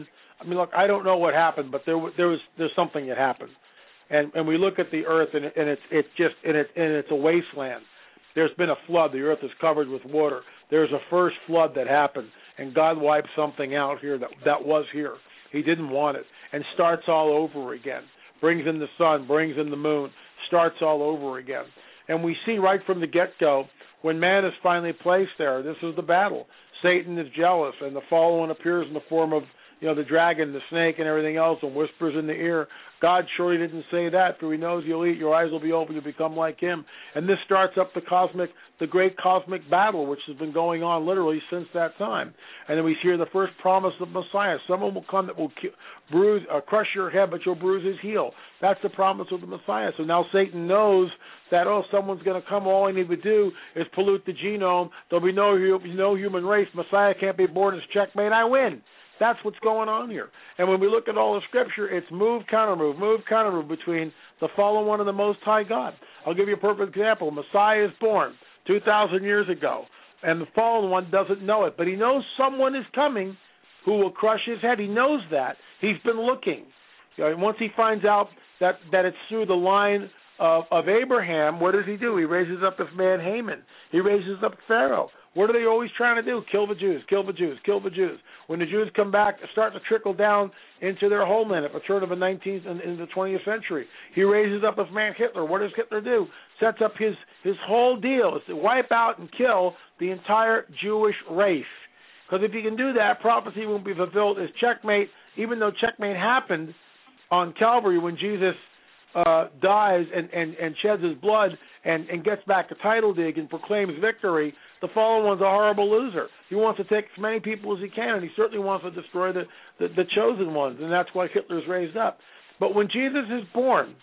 I mean, look, I don't know what happened, but there there was there's something that happened, and and we look at the earth, and, and it's it's just and it and it's a wasteland. There's been a flood. The earth is covered with water. There's a first flood that happened, and God wiped something out here that that was here. He didn't want it, and starts all over again. Brings in the sun, brings in the moon, starts all over again. And we see right from the get-go, when man is finally placed there, this is the battle. Satan is jealous, and the fallen one appears in the form of, you know, the dragon, the snake, and everything else, and whispers in the ear. God surely didn't say that, for he knows you'll eat, your eyes will be open, you'll become like him. And this starts up the cosmic, the great cosmic battle, which has been going on literally since that time. And then we hear the first promise of Messiah. Someone will come that will bruise, uh, crush your head, but you'll bruise his heel. That's the promise of the Messiah. So now Satan knows that, oh, someone's going to come. All I need to do is pollute the genome. There'll be no, no human race. Messiah can't be born. It's checkmate. I win. That's what's going on here. And when we look at all the Scripture, it's move, counter-move, move, counter-move between the fallen one and the Most High God. I'll give you a perfect example. Messiah is born two thousand years ago, and the fallen one doesn't know it, but he knows someone is coming who will crush his head. He knows that. He's been looking. You know, and once he finds out that, that it's through the line of, of Abraham, what does he do? He raises up this man Haman. He raises up Pharaoh. What are they always trying to do? Kill the Jews, kill the Jews, kill the Jews. When the Jews come back, start to trickle down into their homeland at the turn of the nineteenth and in the twentieth century. He raises up this man Hitler. What does Hitler do? Sets up his, his whole deal is to wipe out and kill the entire Jewish race. Because if he can do that, prophecy won't be fulfilled. It's checkmate, even though checkmate happened on Calvary when Jesus uh, dies and, and, and sheds his blood and, and gets back a title dig and proclaims victory. The fallen one's a horrible loser. He wants to take as many people as he can, and he certainly wants to destroy the, the, the chosen ones, and that's why Hitler's raised up. But when Jesus is born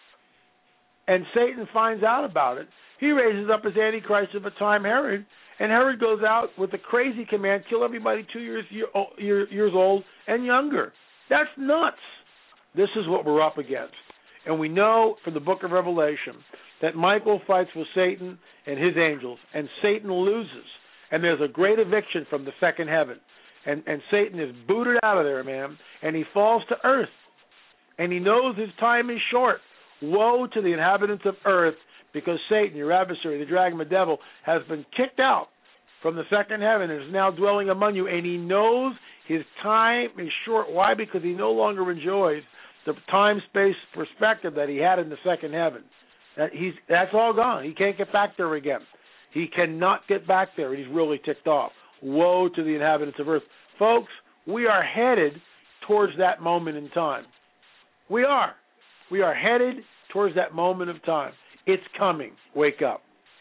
and Satan finds out about it, he raises up his Antichrist of the time, Herod, and Herod goes out with a crazy command, kill everybody two years, year, years old and younger. That's nuts. This is what we're up against. And we know from the book of Revelation that Michael fights with Satan and his angels, and Satan loses. And there's a great eviction from the second heaven. And, and Satan is booted out of there, man, and he falls to earth. And he knows his time is short. Woe to the inhabitants of earth, because Satan, your adversary, the dragon, the devil, has been kicked out from the second heaven and is now dwelling among you. And he knows his time is short. Why? Because he no longer enjoys the time-space perspective that he had in the second heaven. That he's that's all gone. He can't get back there again. He cannot get back there, and he's really ticked off. Woe to the inhabitants of earth. Folks, we are headed towards that moment in time. We are. We are headed towards that moment of time. It's coming. Wake up.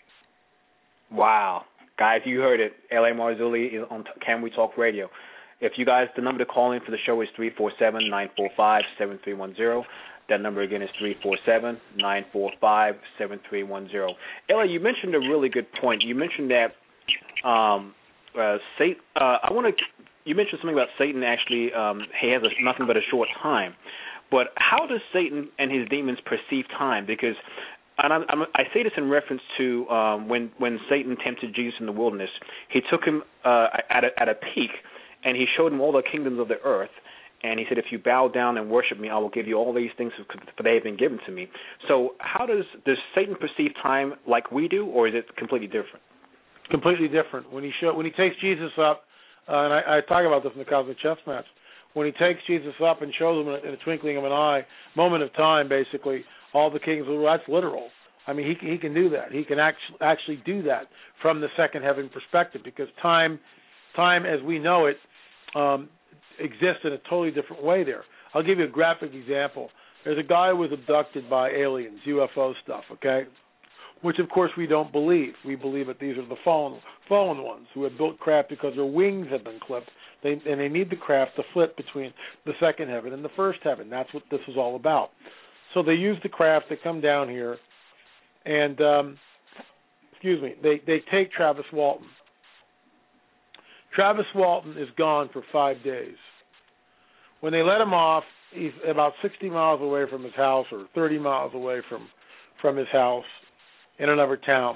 Wow. Guys, you heard it. L A. Marzulli is on Can We Talk Radio. If you guys, the number to call in for the show is three four seven, nine four five, seven three one zero. That number again is three four seven, nine four five, seven three one zero. Ella, you mentioned a really good point. You mentioned that um, uh, Satan, uh, I want to, you mentioned something about Satan actually, um, he has a, nothing but a short time. But how does Satan and his demons perceive time? Because and I'm, I'm, I say this in reference to um, when, when Satan tempted Jesus in the wilderness, he took him uh, at, a, at a peak, and he showed him all the kingdoms of the earth. And he said, if you bow down and worship me, I will give you all these things, for they have been given to me. So how does, does Satan perceive time like we do, or is it completely different? Completely different. When he show, when he takes Jesus up, uh, and I, I talk about this in the Cosmic Chess Match, when he takes Jesus up and shows him in a, in a twinkling of an eye, moment of time, basically, all the kings, well, that's literal. I mean, he, he can do that. He can actually, actually do that from the second heaven perspective, because time, time as we know it, um, exists in a totally different way there. I'll give you a graphic example. There's a guy who was abducted by aliens, U F O stuff, okay, which, of course, we don't believe. We believe that these are the fallen, fallen ones who have built craft because their wings have been clipped, they, and they need the craft to flip between the second heaven and the first heaven. That's what this is all about. So they use the craft, they come down here, and, um, excuse me, they, they take Travis Walton. Travis Walton is gone for five days. When they let him off, he's about sixty miles away from his house, or thirty miles away from, from his house in another town.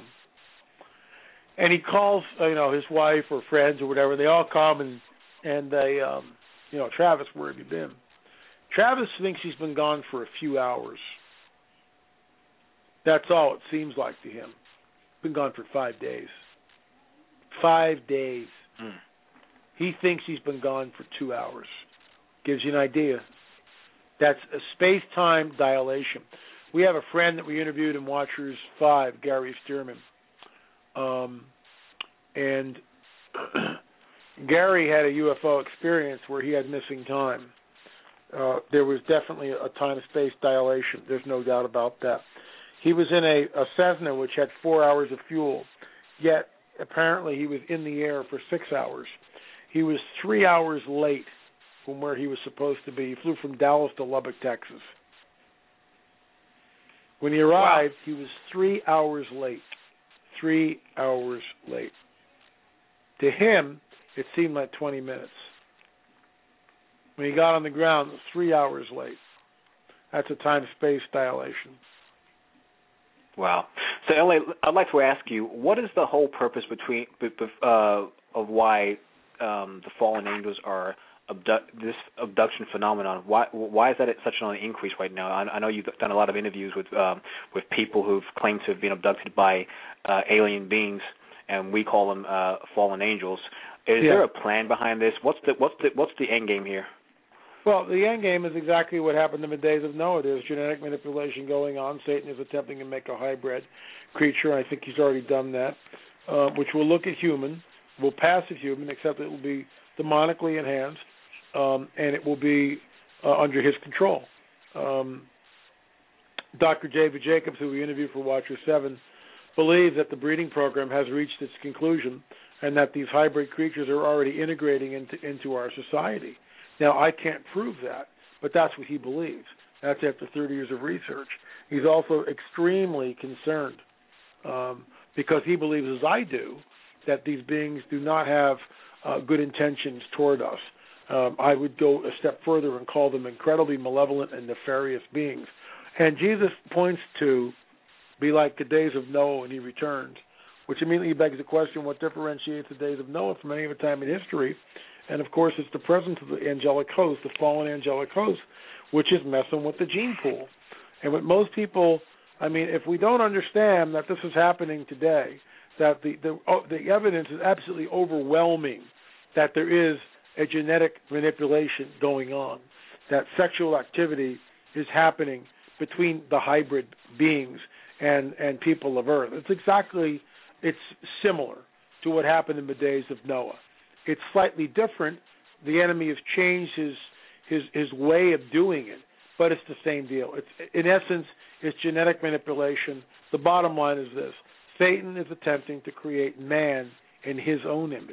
And he calls, you know, his wife or friends or whatever. They all come and and they um, you know, Travis, where have you been? Travis thinks he's been gone for a few hours. That's all it seems like to him. Been gone for five days. Five days. Mm. He thinks he's been gone for two hours. Gives you an idea. That's a space-time dilation. We have a friend that we interviewed in Watchers five, Gary Stearman. Um, and Gary had a U F O experience where he had missing time. Uh, there was definitely a time-space dilation. There's no doubt about that. He was in a, a Cessna which had four hours of fuel, yet apparently he was in the air for six hours. He was three hours late from where he was supposed to be. He flew from Dallas to Lubbock, Texas. When he arrived, wow. he was three hours late. Three hours late. To him, it seemed like twenty minutes. When he got on the ground, it was three hours late. That's a time-space dilation. Wow. So, L A, I'd like to ask you, what is the whole purpose between uh, of why um, the fallen angels are abduct, this abduction phenomenon? Why why is that such an increase right now? I, I know you've done a lot of interviews with um, with people who've claimed to have been abducted by uh, alien beings, and we call them uh, fallen angels. Is yeah. there a plan behind this? What's the what's the what's the end game here? Well, the end game is exactly what happened in the days of Noah. There's genetic manipulation going on. Satan is attempting to make a hybrid creature. I think he's already done that, uh, which will look at human, will pass as human, except it will be demonically enhanced, um, and it will be uh, under his control. Um, Doctor David Jacobs, who we interviewed for Watcher seven, believes that the breeding program has reached its conclusion and that these hybrid creatures are already integrating into, into our society. Now, I can't prove that, but that's what he believes. That's after thirty years of research. He's also extremely concerned um, because he believes, as I do, that these beings do not have uh, good intentions toward us. Um, I would go a step further and call them incredibly malevolent and nefarious beings. And Jesus points to be like the days of Noah when he returns, which immediately begs the question, what differentiates the days of Noah from any other time in history? And, of course, it's the presence of the angelic host, the fallen angelic host, which is messing with the gene pool. And what most people, I mean, if we don't understand that this is happening today, that the, the, oh, the evidence is absolutely overwhelming that there is a genetic manipulation going on, that sexual activity is happening between the hybrid beings and, and people of Earth. It's exactly, it's similar to what happened in the days of Noah. It's slightly different. The enemy has changed his, his his way of doing it, but it's the same deal. It's in essence, it's genetic manipulation. The bottom line is this: Satan is attempting to create man in his own image,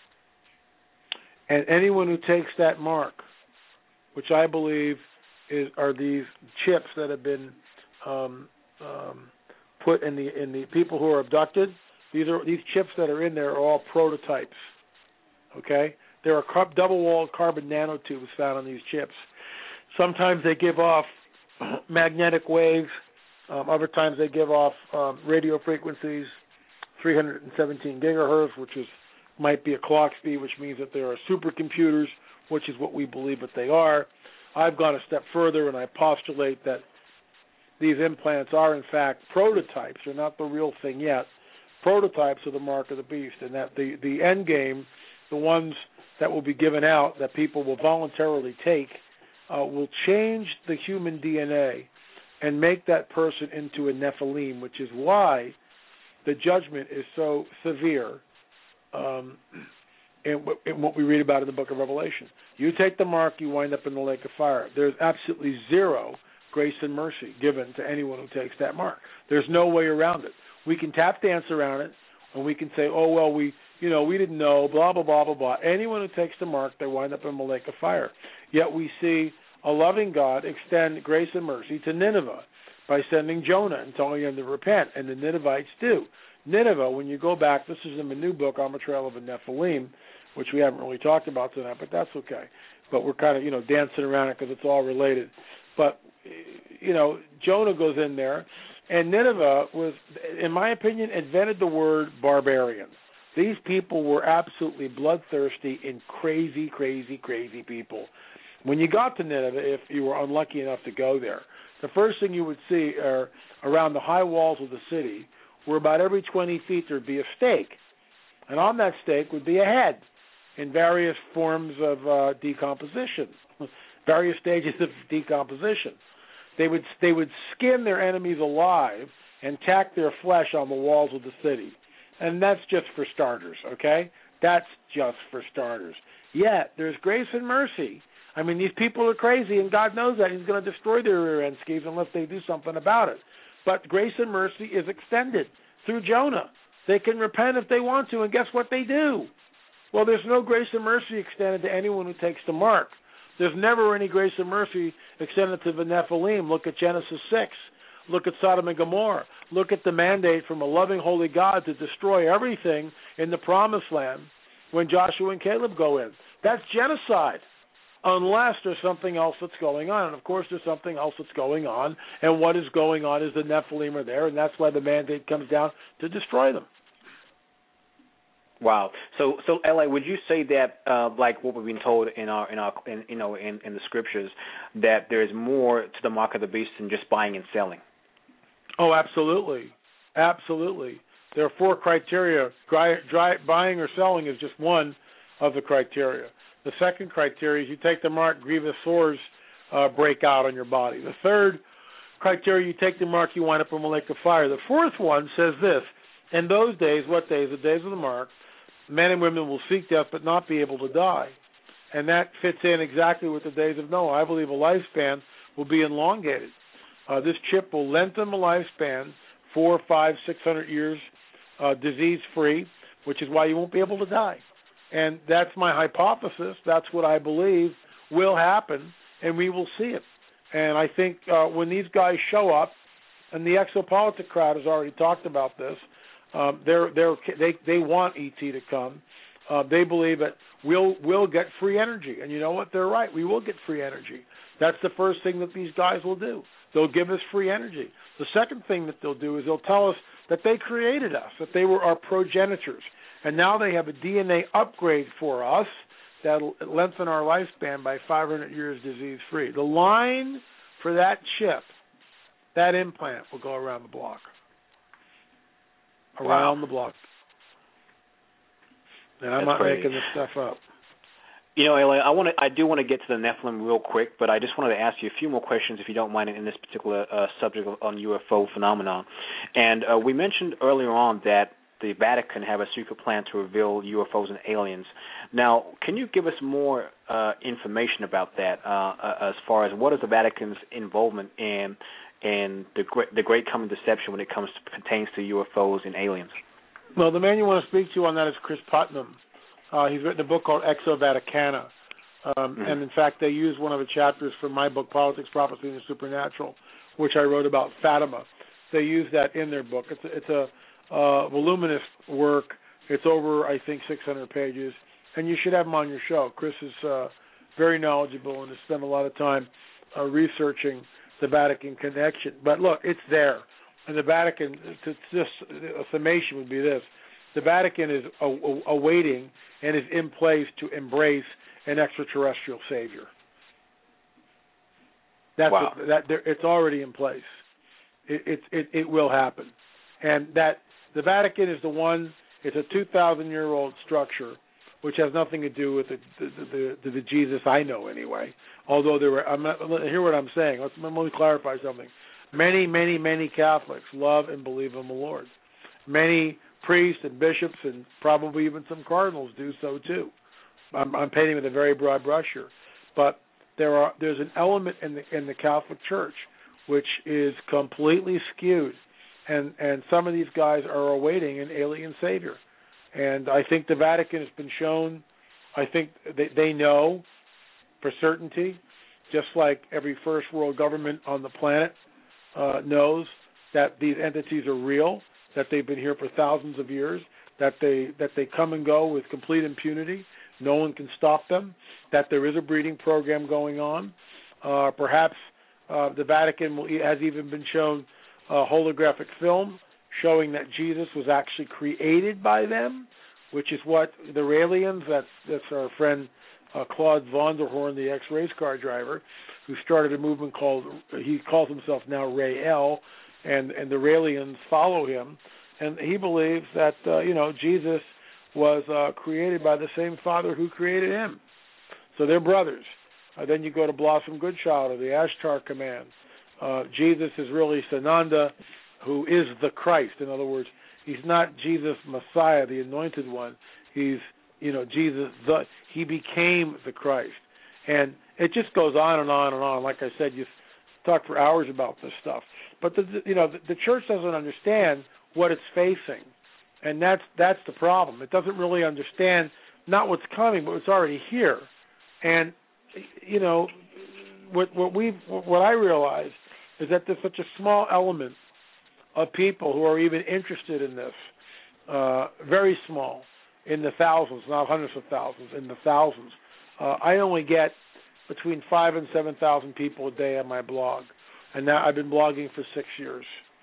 and anyone who takes that mark, which I believe is are these chips that have been um, um, put in the in the people who are abducted. These are these chips that are in there are all prototypes. Okay, there are carb, double-walled carbon nanotubes found on these chips. Sometimes they give off magnetic waves. Um, other times they give off um, radio frequencies, three hundred seventeen gigahertz, which is might be a clock speed, which means that they are supercomputers, which is what we believe that they are. I've gone a step further, and I postulate that these implants are, in fact, prototypes. They're not the real thing yet. Prototypes of the mark of the beast, and that the, the end game, the ones that will be given out that people will voluntarily take, uh, will change the human D N A and make that person into a Nephilim, which is why the judgment is so severe um, in, w- in what we read about in the book of Revelation. You take the mark, you wind up in the lake of fire. There's absolutely zero grace and mercy given to anyone who takes that mark. There's no way around it. We can tap dance around it, and we can say, oh, well, we you know, we didn't know, blah, blah, blah, blah, blah. Anyone who takes the mark, they wind up in the lake of fire. Yet we see a loving God extend grace and mercy to Nineveh by sending Jonah and telling him to repent, and the Ninevites do. Nineveh, when you go back, this is in the new book, On the Trail of a Nephilim, which we haven't really talked about tonight, but that's okay. But we're kind of, you know, dancing around it because it's all related. But, you know, Jonah goes in there, and Nineveh was, in my opinion, invented the word barbarian. These people were absolutely bloodthirsty and crazy, crazy, crazy people. When you got to Nineveh, if you were unlucky enough to go there, the first thing you would see are around the high walls of the city, where about every twenty feet there'd be a stake. And on that stake would be a head in various forms of uh, decomposition, various stages of decomposition. They would they would skin their enemies alive and tack their flesh on the walls of the city. And that's just for starters, okay? That's just for starters. Yet, there's grace and mercy. I mean, these people are crazy, and God knows that. He's going to destroy their rear-end schemes unless they do something about it. But grace and mercy is extended through Jonah. They can repent if they want to, and guess what they do? Well, there's no grace and mercy extended to anyone who takes the mark. There's never any grace and mercy extended to the Nephilim. Look at Genesis six. Look at Sodom and Gomorrah. Look at the mandate from a loving, holy God to destroy everything in the Promised Land when Joshua and Caleb go in. That's genocide, unless there's something else that's going on. And, of course, there's something else that's going on, and what is going on is the Nephilim are there, and that's why the mandate comes down to destroy them. Wow. So, so L A, would you say that, uh, like what we've been told in our, in our, in, you know, in, in the scriptures, that there is more to the mark of the beast than just buying and selling? Oh, absolutely, absolutely. There are four criteria. Dry, dry, buying or selling is just one of the criteria. The second criteria is you take the mark, grievous sores uh, break out on your body. The third criteria, you take the mark, you wind up in a lake of fire. The fourth one says this: in those days, what days? The days of the mark, men and women will seek death but not be able to die. And that fits in exactly with the days of Noah. I believe a lifespan will be elongated. Uh, this chip will lengthen the lifespan four, five, six hundred years, uh, disease-free, which is why you won't be able to die. And that's my hypothesis. That's what I believe will happen, and we will see it. And I think uh, when these guys show up, and the exopolitic crowd has already talked about this, um, they're, they're, they they want E T to come. Uh, they believe that we'll we'll get free energy, and you know what? They're right. We will get free energy. That's the first thing that these guys will do. They'll give us free energy. The second thing that they'll do is they'll tell us that they created us, that they were our progenitors, and now they have a D N A upgrade for us that'll lengthen our lifespan by five hundred years disease-free. The line for that chip, that implant, will go around the block. Around wow. the block. And I'm That's not crazy. making this stuff up. You know, Eli, I want to. I do want to get to the Nephilim real quick, but I just wanted to ask you a few more questions, if you don't mind, in this particular uh, subject on U F O phenomenon. And uh, we mentioned earlier on that the Vatican have a secret plan to reveal U F Os and aliens. Now, can you give us more uh, information about that, uh, as far as what is the Vatican's involvement in in the great, the Great Coming Deception when it comes to pertains to U F Os and aliens? Well, the man you want to speak to on that is Chris Putnam. Uh, he's written a book called Exo Vaticana, um, mm-hmm. and in fact, they use one of the chapters from my book, Politics, Prophecy, and the Supernatural, which I wrote about Fatima. They use that in their book. It's a, it's a uh, voluminous work. It's over, I think, six hundred pages, and you should have him on your show. Chris is uh, very knowledgeable and has spent a lot of time uh, researching the Vatican connection. But look, it's there. And the Vatican, to just a summation would be this: the Vatican is awaiting and is in place to embrace an extraterrestrial savior. That's wow. what, that it's already in place. It, it it it will happen, and that the Vatican is the one. It's a two thousand year old structure, which has nothing to do with the the, the, the, the Jesus I know anyway. Although there were, I'm not, hear what I'm saying. Let's let me clarify something. Many, many, many Catholics love and believe in the Lord. Many priests and bishops and probably even some cardinals do so too. I'm, I'm painting with a very broad brush here, but there are there's an element in the in the Catholic Church which is completely skewed, and and some of these guys are awaiting an alien savior, and I think the Vatican has been shown. I think they they know for certainty, just like every first world government on the planet uh, knows that these entities are real, that they've been here for thousands of years, that they that they come and go with complete impunity. No one can stop them, that there is a breeding program going on. Uh, perhaps uh, the Vatican will, has even been shown a holographic film showing that Jesus was actually created by them, which is what the Raelians, that's, that's our friend uh, Claude Vonderhorn, the ex-race car driver, who started a movement called, he calls himself now Rael, and, and the Raelians follow him. And he believes that, uh, you know, Jesus was uh, created by the same Father who created him. So they're brothers. Uh, then you go to Blossom Goodchild or the Ashtar Command. Uh, Jesus is really Sananda, who is the Christ. In other words, he's not Jesus Messiah, the Anointed One. He's, you know, Jesus, the, he became the Christ. And it just goes on and on and on. Like I said, you talk for hours about this stuff. But, the, you know, the, the church doesn't understand what it's facing. And that's that's the problem. It doesn't really understand not what's coming, but what's already here. And, you know, what, what, we what I realize is that there's such a small element of people who are even interested in this, uh, very small, in the thousands, not hundreds of thousands, in the thousands. Uh, I only get between five and seven thousand people a day on my blog, and now I've been blogging for six years.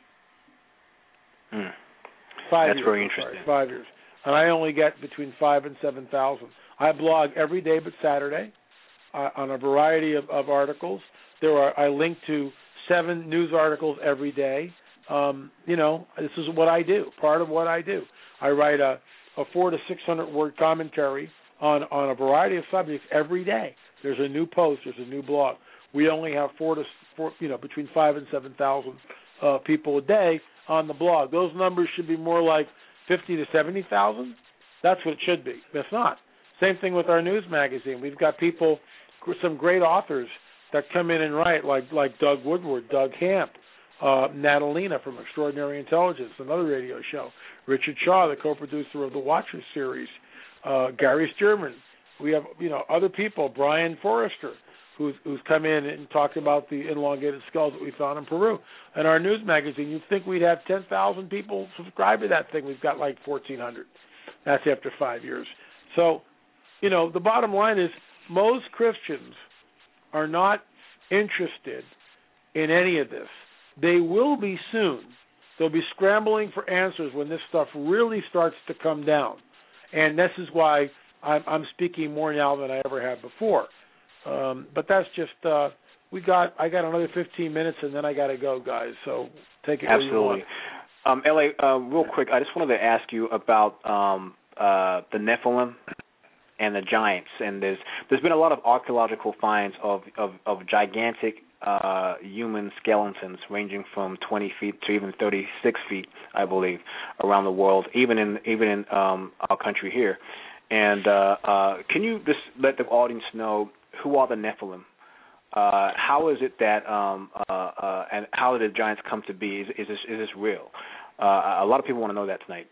Mm. Five That's years, very I'm interesting. Sorry, five years, and I only get between five and seven thousand. I blog every day but Saturday uh, on a variety of, of articles. There are I link to seven news articles every day. Um, you know, this is what I do. Part of what I do. I write a, a four to six hundred word commentary on on a variety of subjects every day. There's a new post. There's a new blog. We only have four to four, you know, between five and seven thousand uh, people a day on the blog. Those numbers should be more like fifty to seventy thousand. That's what it should be. It's not. Same thing with our news magazine. We've got people, some great authors that come in and write, like like Doug Woodward, Doug Hamp, uh, Natalina from Extraordinary Intelligence, another radio show, Richard Shaw, the co-producer of the Watchers series, uh, Gary Stearman. We have, you know, other people, Brian Forrester, who's who's come in and talked about the elongated skulls that we found in Peru. And our news magazine, you'd think we'd have ten thousand people subscribe to that thing. We've got like fourteen hundred. That's after five years. So, you know, the bottom line is most Christians are not interested in any of this. They will be soon. They'll be scrambling for answers when this stuff really starts to come down. And this is why I'm, I'm speaking more now than I ever have before. Um, but that's just uh, we got. I got another fifteen minutes, and then I got to go, guys. So take it. Absolutely. Um, L A, uh, real quick, I just wanted to ask you about um, uh, the Nephilim and the giants. And there's there's been a lot of archaeological finds of of, of gigantic uh, human skeletons, ranging from twenty feet to even thirty-six feet, I believe, around the world, even in even in um, our country here. And uh, uh, can you just let the audience know who are the Nephilim? Uh, how is it that, um, uh, uh, and how did the giants come to be? Is, is this is this real? Uh, a lot of people want to know that tonight.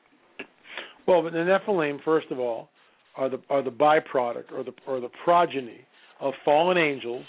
Well, but the Nephilim, first of all, are the are the byproduct or the or the progeny of fallen angels,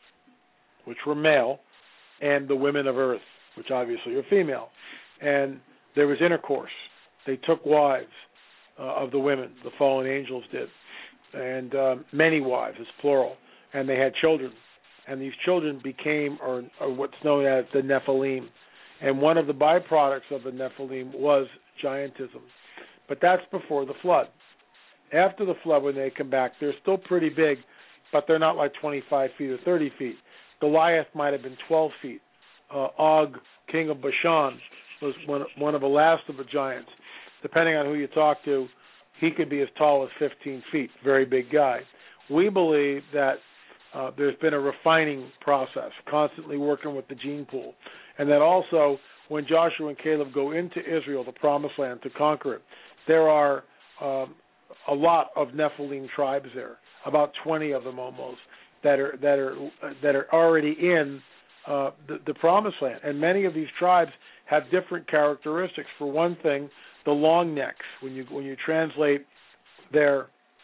which were male, and the women of earth, which obviously are female. And there was intercourse. They took wives uh, of the women. The fallen angels did, and um, many wives, it's plural, and they had children. And these children became, or, or what's known as the Nephilim. And one of the byproducts of the Nephilim was giantism. But that's before the flood. After the flood, when they come back, they're still pretty big, but they're not like twenty-five feet or thirty feet. Goliath might have been twelve feet. Uh, Og, king of Bashan, was one, one of the last of the giants. Depending on who you talk to, he could be as tall as fifteen feet. Very big guy. We believe that Uh, there's been a refining process, constantly working with the gene pool. And that also, when Joshua and Caleb go into Israel, the promised land, to conquer it, there are um, a lot of Nephilim tribes there, about twenty of them almost, that are that are that are already in uh, the, the promised land. And many of these tribes have different characteristics. For one thing, the long necks. When you when you translate their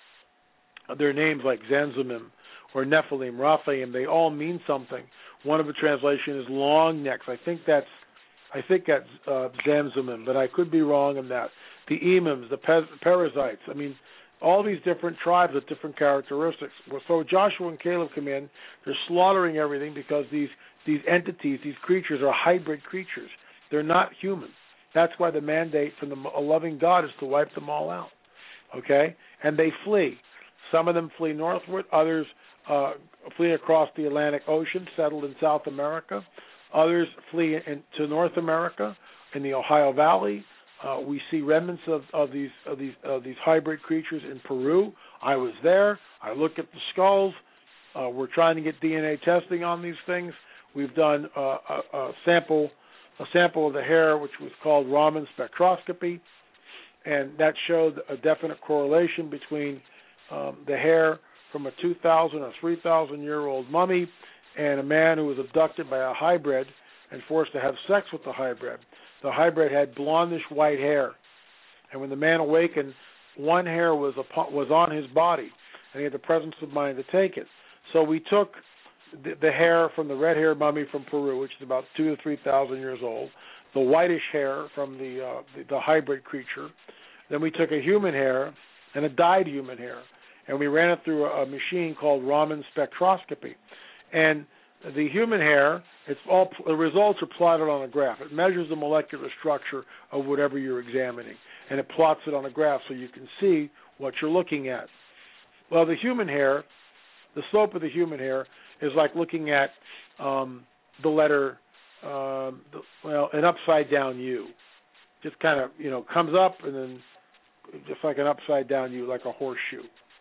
their names like Zanzamim or Nephilim, Raphaim, they all mean something. One of the translations is long necks. I think that's, I think that's uh, Zamzumim, but I could be wrong on that. The Emims, the Perizzites. I mean, all these different tribes with different characteristics. So Joshua and Caleb come in. They're slaughtering everything because these these entities, these creatures, are hybrid creatures. They're not human. That's why the mandate from the, a loving God is to wipe them all out. okay? And they flee. Some of them flee northward, others uh, flee across the Atlantic Ocean, settled in South America. Others flee in, to North America in the Ohio Valley. Uh, we see remnants of, of these of these of these hybrid creatures in Peru. I was there. I looked at the skulls. Uh, we're trying to get D N A testing on these things. We've done uh, a, a sample a sample of the hair, which was called Raman spectroscopy, and that showed a definite correlation between um, the hair from a two thousand or three thousand year old mummy and a man who was abducted by a hybrid and forced to have sex with the hybrid. The hybrid had blondish white hair, and when the man awakened, one hair was upon, was on his body, and he had the presence of mind to take it. So we took the, the hair from the red-haired mummy from Peru, which is about two to three thousand years old, the whitish hair from the, uh, the the hybrid creature. Then we took a human hair and a dyed human hair, and we ran it through a, a machine called Raman spectroscopy. And the human hair, it's all the results are plotted on a graph. It measures the molecular structure of whatever you're examining, and it plots it on a graph so you can see what you're looking at. Well, the human hair, the slope of the human hair is like looking at um, the letter, um, the, well, an upside down U. Just kind of, you know, comes up and then just like an upside down U, like a horseshoe.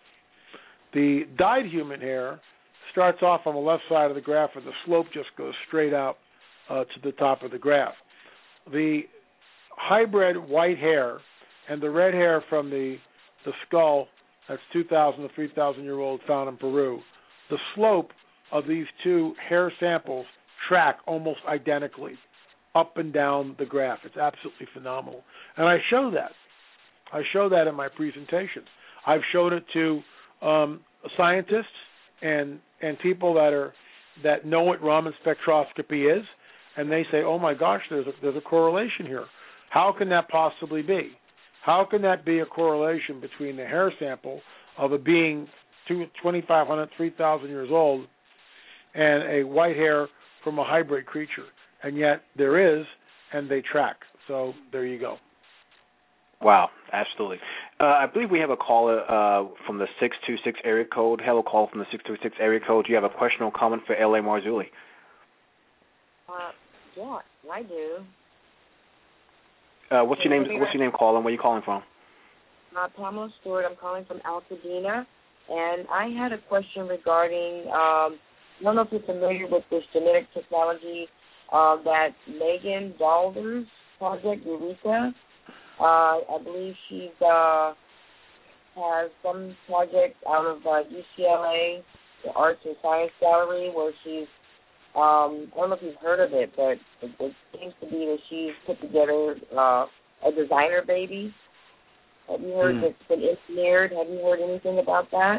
The dyed human hair starts off on the left side of the graph, and the slope just goes straight out uh, to the top of the graph. The hybrid white hair and the red hair from the the skull, that's two thousand to three thousand year old found in Peru, the slope of these two hair samples track almost identically up and down the graph. It's absolutely phenomenal. And I show that. I show that in my presentations. I've showed it to um, scientists and and people that are that know what Raman spectroscopy is, and they say, "Oh my gosh, there's a, there's a correlation here. How can that possibly be? How can that be a correlation between the hair sample of a being twenty-five hundred, three thousand years old and a white hair from a hybrid creature? And yet there is, and they track." So there you go. Wow, absolutely. Uh, I believe we have a caller uh, from the six two six area code. Hello, call from the six two six area code. Do you have a question or comment for L A. Marzulli? Uh, yeah, I do. Uh, what's your name? What's your name, caller? Where are you calling from? Uh, Pamela Stewart. I'm calling from Altadena, and I had a question regarding. Um, I don't know if you're familiar with this genetic technology uh, that Megan Dalder's project, Eureka. Uh, I believe she's uh, has some project out of uh, U C L A, the Arts and Science Gallery, where she's, um, I don't know if you've heard of it, but it, it seems to be that she's put together uh, a designer baby. Have you heard mm. that's been engineered? Have you heard anything about that?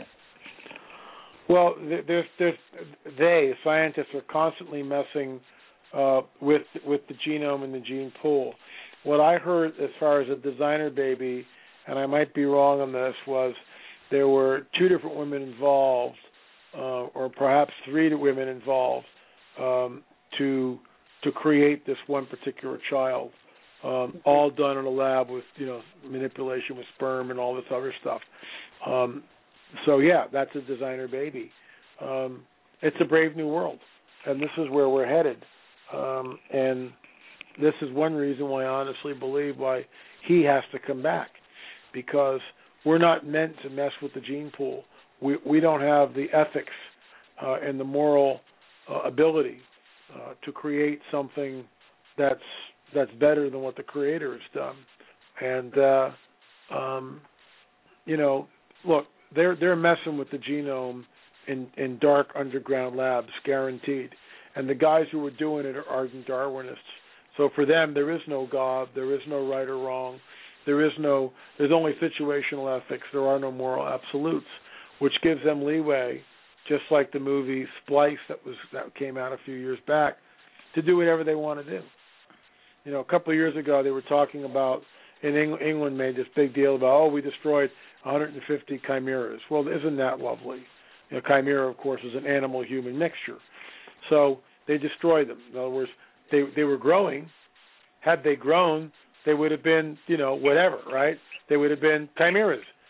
Well, there's, there's, they, scientists, are constantly messing uh, with with the genome and the gene pool. What I heard as far as a designer baby, and I might be wrong on this, was there were two different women involved, uh, or perhaps three women involved, um, to to create this one particular child, um, all done in a lab with, you know, manipulation with sperm and all this other stuff. Um, so yeah, that's a designer baby. Um, it's a brave new world, and this is where we're headed. Um, and this is one reason why I honestly believe why he has to come back, because we're not meant to mess with the gene pool. We we don't have the ethics uh, and the moral uh, ability uh, to create something that's that's better than what the Creator has done. And uh, um, you know, look, they're they're messing with the genome in in dark underground labs, guaranteed. And the guys who are doing it are ardent Darwinists. So for them, there is no God, there is no right or wrong, there is no, there's only situational ethics, there are no moral absolutes, which gives them leeway, just like the movie Splice that was that came out a few years back, to do whatever they want to do. You know, a couple of years ago, they were talking about, in Eng- England made this big deal about, oh, we destroyed one hundred fifty chimeras. Well, isn't that lovely? You know, chimera, of course, is an animal-human mixture. So they destroyed them. In other words, They they were growing. Had they grown, they would have been, you know, whatever, right? They would have been chimeras.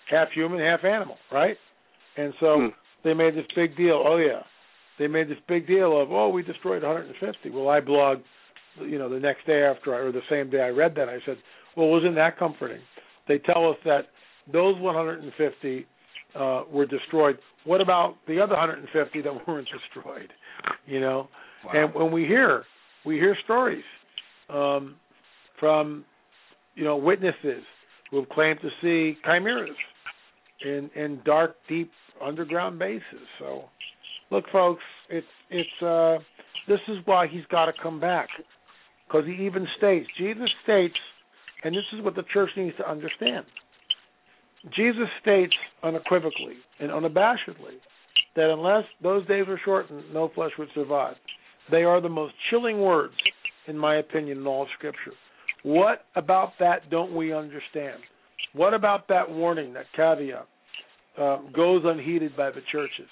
half human, half animal, right? And so hmm. they made this big deal. Oh yeah, they made this big deal of oh we destroyed one hundred fifty. Well, I blogged, you know, the next day after I, or the same day I read that. I said, well, wasn't that comforting? They tell us that those one hundred fifty uh, were destroyed. What about the other one hundred fifty that weren't destroyed? You know, wow. And when we hear we hear stories um, from you know witnesses who have claimed to see chimeras in in dark, deep underground bases. So, look, folks, it's it's uh, this is why he's got to come back, because he even states Jesus states, and this is what the church needs to understand. Jesus states unequivocally and unabashedly that unless those days are shortened, no flesh would survive. They are the most chilling words, in my opinion, in all of Scripture. What about that don't we understand? What about that warning, that caveat, uh, goes unheeded by the churches?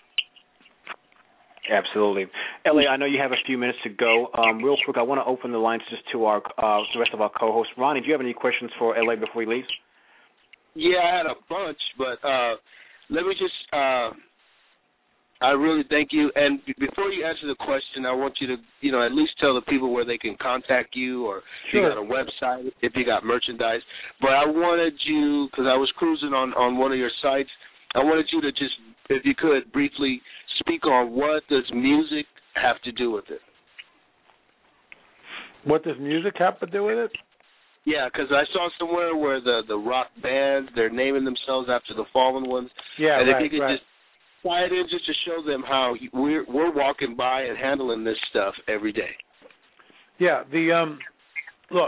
Absolutely. Ellie, I know you have a few minutes to go. Um, real quick, I want to open the lines just to our uh, the rest of our co-hosts. Ronnie, do you have any questions for Ellie before he leaves? Yeah, I had a bunch, but uh, let me just, uh, I really thank you. And b- before you answer the question, I want you to, you know, at least tell the people where they can contact you, or Sure. if you got a website, if you got merchandise. But I wanted you, because I was cruising on, on one of your sites, I wanted you to just, if you could, briefly speak on what does music have to do with it? What does music have to do with it? Yeah, because I saw somewhere where the, the rock bands, they're naming themselves after the fallen ones. Yeah, and right, if you could right. just tie it in just to show them how we're we're walking by and handling this stuff every day. Yeah, the um, look,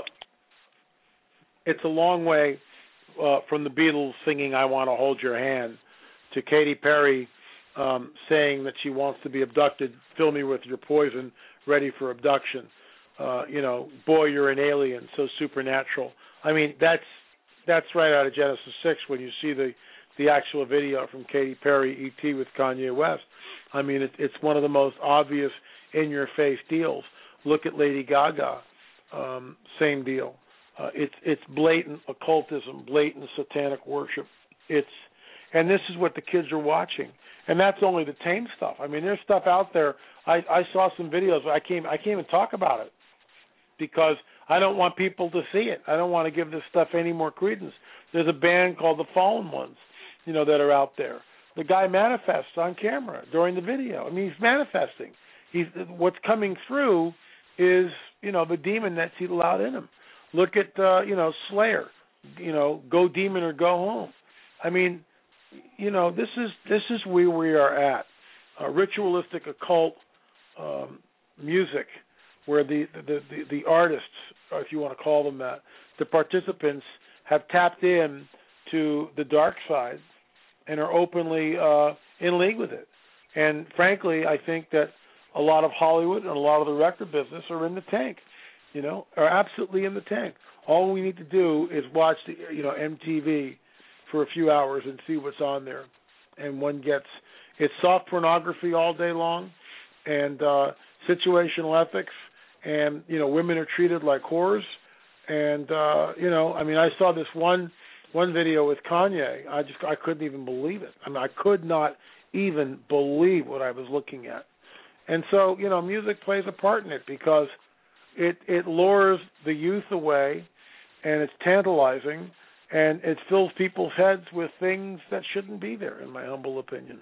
it's a long way uh, from the Beatles singing "I Want to Hold Your Hand" to Katy Perry um, saying that she wants to be abducted. Fill me with your poison, ready for abduction. Uh, you know, boy, you're an alien, so supernatural. I mean, that's that's right out of Genesis six when you see the, the actual video from Katy Perry, E T with Kanye West. I mean, it, it's one of the most obvious in-your-face deals. Look at Lady Gaga, um, same deal. Uh, it's it's blatant occultism, blatant satanic worship. It's and this is what the kids are watching, and that's only the tame stuff. I mean, there's stuff out there. I, I saw some videos. I can't I can't even talk about it, because I don't want people to see it. I don't want to give this stuff any more credence. There's a band called the Fallen Ones, you know, that are out there. The guy manifests on camera during the video. I mean, he's manifesting. He's what's coming through is, you know, the demon that's he allowed in him. Look at, uh, you know, Slayer. You know, go demon or go home. I mean, you know, this is this is where we are at. Uh, ritualistic occult um, music, where the, the, the, the artists, or if you want to call them that, the participants have tapped in to the dark side and are openly uh, in league with it. And frankly, I think that a lot of Hollywood and a lot of the record business are in the tank, you know, are absolutely in the tank. All we need to do is watch the, you know, M T V for a few hours and see what's on there. And one gets, it's soft pornography all day long, and uh, situational ethics, and, you know, women are treated like whores. And, uh, you know, I mean, I saw this one one video with Kanye. I just, I couldn't even believe it. I mean, I could not even believe what I was looking at. And so, you know, music plays a part in it, because it, it lures the youth away, and it's tantalizing, and it fills people's heads with things that shouldn't be there, in my humble opinion.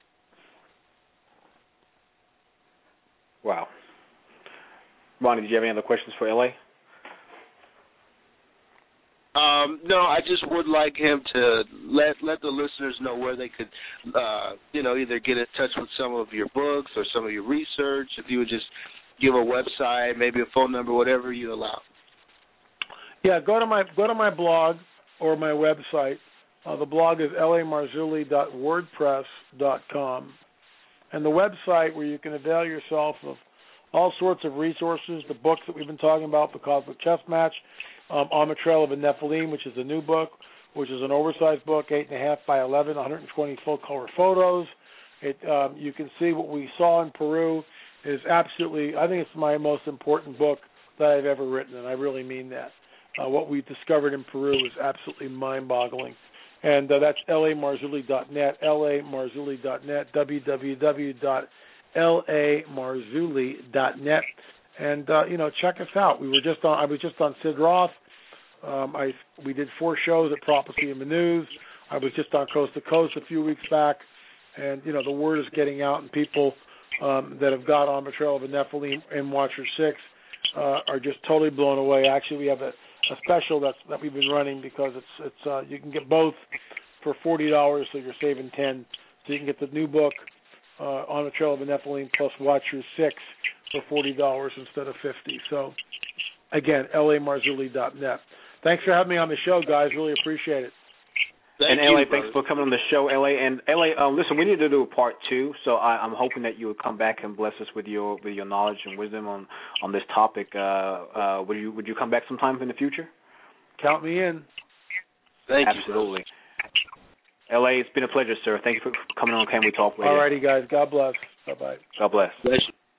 Wow. Ronnie, did you have any other questions for L A? Um, no, I just would like him to let let the listeners know where they could, uh, you know, either get in touch with some of your books or some of your research. If you would just give a website, maybe a phone number, whatever you allow. Yeah, go to my go to my blog or my website. Uh, the blog is l a marzulli dot wordpress dot com, and the website where you can avail yourself of all sorts of resources, the books that we've been talking about, The Cosmic Chess Match, um, On the Trail of a Nephilim, which is a new book, which is an oversized book, eight and a half by eleven, one hundred twenty full-color photos. It um, you can see what we saw in Peru is absolutely, I think it's my most important book that I've ever written, and I really mean that. Uh, what we discovered in Peru is absolutely mind-boggling. And uh, that's L A Marzulli dot net, L A Marzulli dot net, w w w dot L A Marzulli dot net. And, uh, you know, check us out. We were just on, I was just on Sid Roth. Um, I We did four shows at Prophecy in the News. I was just on Coast to Coast a few weeks back. And, you know, the word is getting out, and people um, that have got on Betrayal of the Nephilim and Watcher six uh, are just totally blown away. Actually, we have a a special that's that we've been running because it's it's uh, you can get both for forty dollars, so you're saving ten. So you can get the new book uh, on the Trail of the Nephilim plus Watcher six for forty dollars instead of fifty. So again, L A Marzulli dot net. Thanks for having me on the show, guys. Really appreciate it. Thank and L A, thanks for coming on the show, L A. And L A, um, listen, we need to do a part two, so I, I'm hoping that you would come back and bless us with your with your knowledge and wisdom on, on this topic. Uh, uh, would you would you come back sometime in the future? Count me in. Thank Absolutely. you. L A, it's been a pleasure, sir. Thank you for coming on Can We Talk Radio. All righty, guys. God bless. Bye-bye. God bless. Bless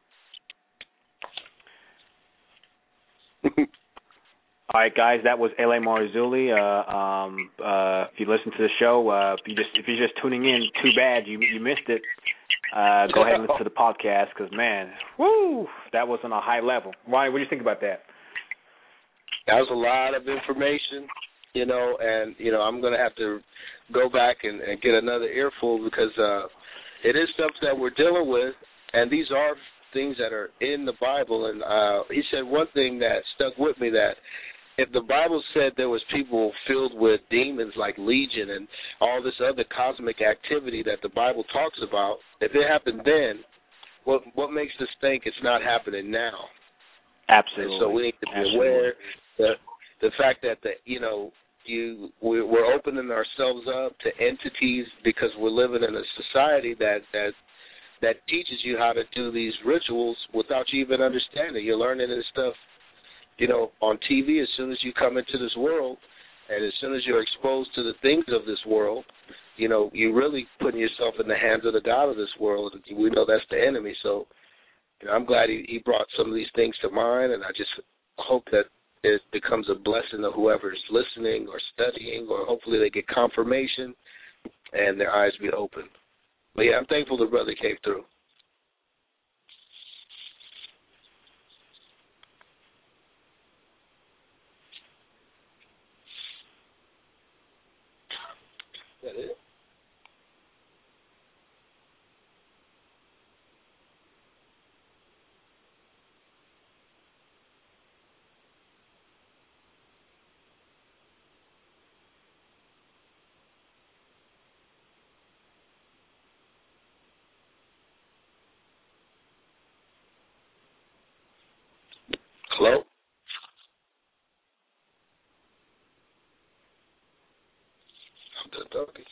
you. All right, guys, that was L A Marzulli. Uh, um, uh, if you listen to the show, uh, if you just if you're just tuning in, too bad you you missed it. Uh, go ahead and listen to the podcast because man, whoo, that was on a high level. Ryan, what do you think about that? That was a lot of information, you know, and you know I'm going to have to go back and, and get another earful because uh, it is stuff that we're dealing with, and these are things that are in the Bible. And uh, he said one thing that stuck with me, that if the Bible said there was people filled with demons like Legion and all this other cosmic activity that the Bible talks about, if it happened then, what what makes us think it's not happening now? Absolutely. And so we need to be Absolutely. aware that the fact that the you know you we're, we're opening ourselves up to entities because we're living in a society that that that teaches you how to do these rituals without you even understanding. You're learning this stuff, you know, on T V as soon as you come into this world, and as soon as you're exposed to the things of this world, you know, you're really putting yourself in the hands of the God of this world. We know that's the enemy. So, you know, I'm glad he, he brought some of these things to mind, and I just hope that it becomes a blessing to whoever's listening or studying, or hopefully they get confirmation and their eyes be open. But, yeah, I'm thankful the brother came through. Is that it? Hello? I'm done talking.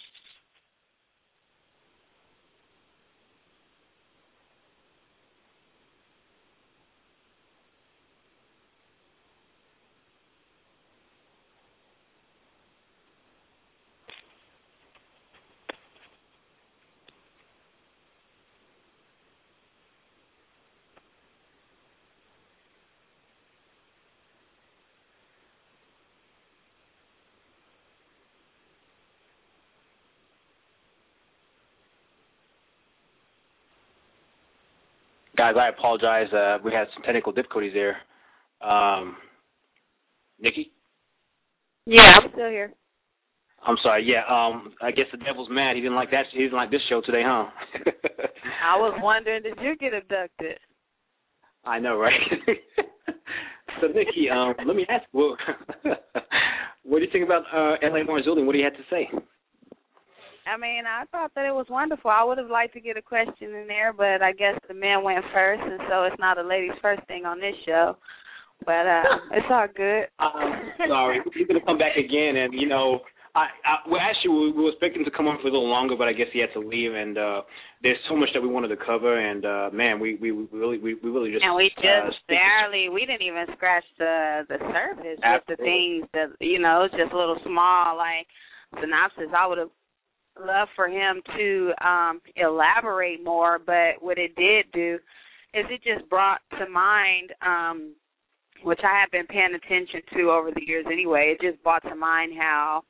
Guys, I apologize. Uh, we had some technical difficulties there. Um, Nikki? Yeah, I'm still here. I'm sorry. Yeah, um, I guess the devil's mad. He didn't like that. He didn't like this show today, huh? I was wondering, did you get abducted? I know, right? So, Nikki, um, let me ask, well, what do you think about uh, L A Marzulli? What do you have to say? I mean, I thought that it was wonderful. I would have liked to get a question in there, but I guess the men went first, and so it's not a ladies first thing on this show. But uh, it's all good. I'm sorry. He's going to come back again, and, you know, I, I well, actually, we, we were expecting to come on for a little longer, but I guess he had to leave, and uh, there's so much that we wanted to cover, and, uh, man, we, we, we really we, we really just... And we just uh, barely, we didn't even scratch the, the surface with the things that, you know, it's just a little small, like, synopsis. I would have loved for him to um, elaborate more, but what it did do is it just brought to mind, um, which I have been paying attention to over the years anyway, it just brought to mind how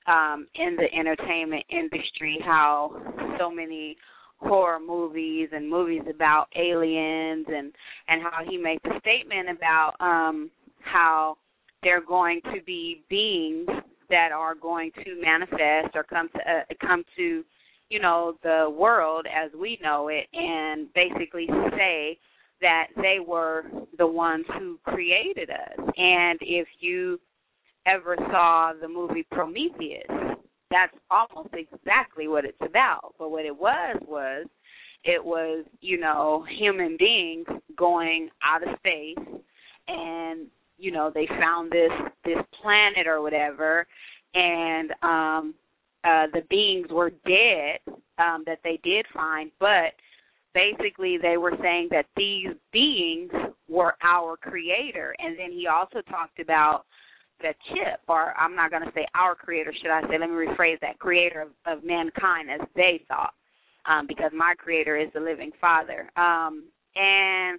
um, in the entertainment industry, how so many horror movies and movies about aliens, and, and how he made the statement about um, how they're going to be beings that are going to manifest or come to uh, come to, you know, the world as we know it, and basically say that they were the ones who created us. And if you ever saw the movie Prometheus, that's almost exactly what it's about. But what it was was it was, you know, human beings going out of space, and, you know, they found this this planet or whatever, and um, uh, the beings were dead um, that they did find, but basically they were saying that these beings were our creator. And then he also talked about the chip, or I'm not going to say our creator, should I say, let me rephrase that, creator of, of mankind as they thought, um, because my creator is the living Father. Um, and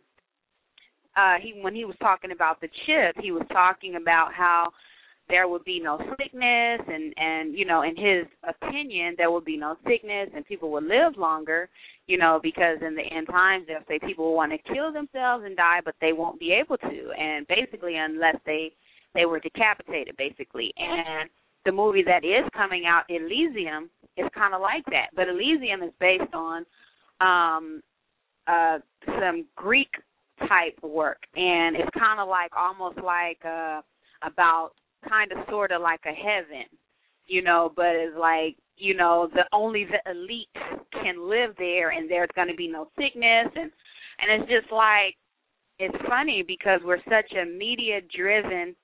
uh, he, when he was talking about the chip, he was talking about how there would be no sickness, and, and, you know, in his opinion, there would be no sickness, and people would live longer, you know, because in the end times, they'll say people will want to kill themselves and die, but they won't be able to, and basically unless they They were decapitated, basically. And the movie that is coming out, Elysium, is kind of like that. But Elysium is based on um, uh, some Greek-type work. And it's kind of like, almost like uh, about kind of sort of like a heaven, you know, but it's like, you know, the only the elite can live there, and there's going to be no sickness. And, and it's just like, it's funny because we're such a media-driven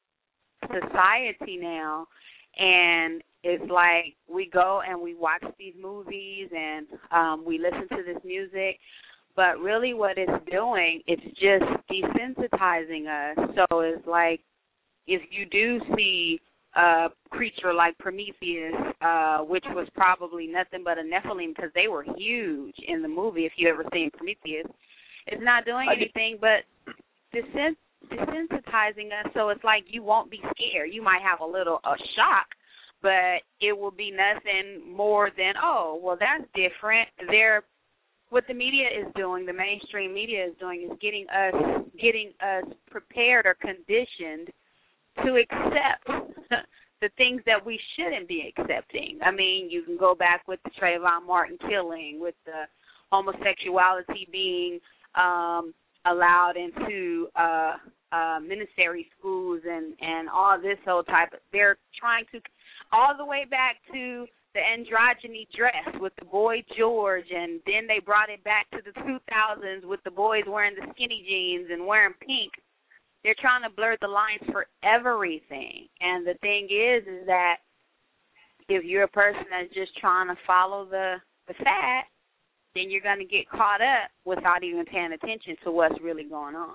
society now, and it's like we go and we watch these movies and um, we listen to this music, but really what it's doing, it's just desensitizing us. So it's like if you do see a creature like Prometheus, uh, which was probably nothing but a Nephilim, because they were huge in the movie, if you ever seen Prometheus, it's not doing anything but desensitizing desensitizing us, so it's like you won't be scared. You might have a little a shock, but it will be nothing more than, oh, well, that's different. They're, what the media is doing, the mainstream media is doing, is getting us getting us prepared or conditioned to accept the things that we shouldn't be accepting. I mean, you can go back with the Trayvon Martin killing, with the homosexuality being um, allowed into uh, uh, ministry schools and, and all this whole type of, they're trying to, all the way back to the androgyny dress with the boy George, and then they brought it back to the two thousands with the boys wearing the skinny jeans and wearing pink. They're trying to blur the lines for everything. And the thing is, is that if you're a person that's just trying to follow the, the fad, then you're going to get caught up without even paying attention to what's really going on.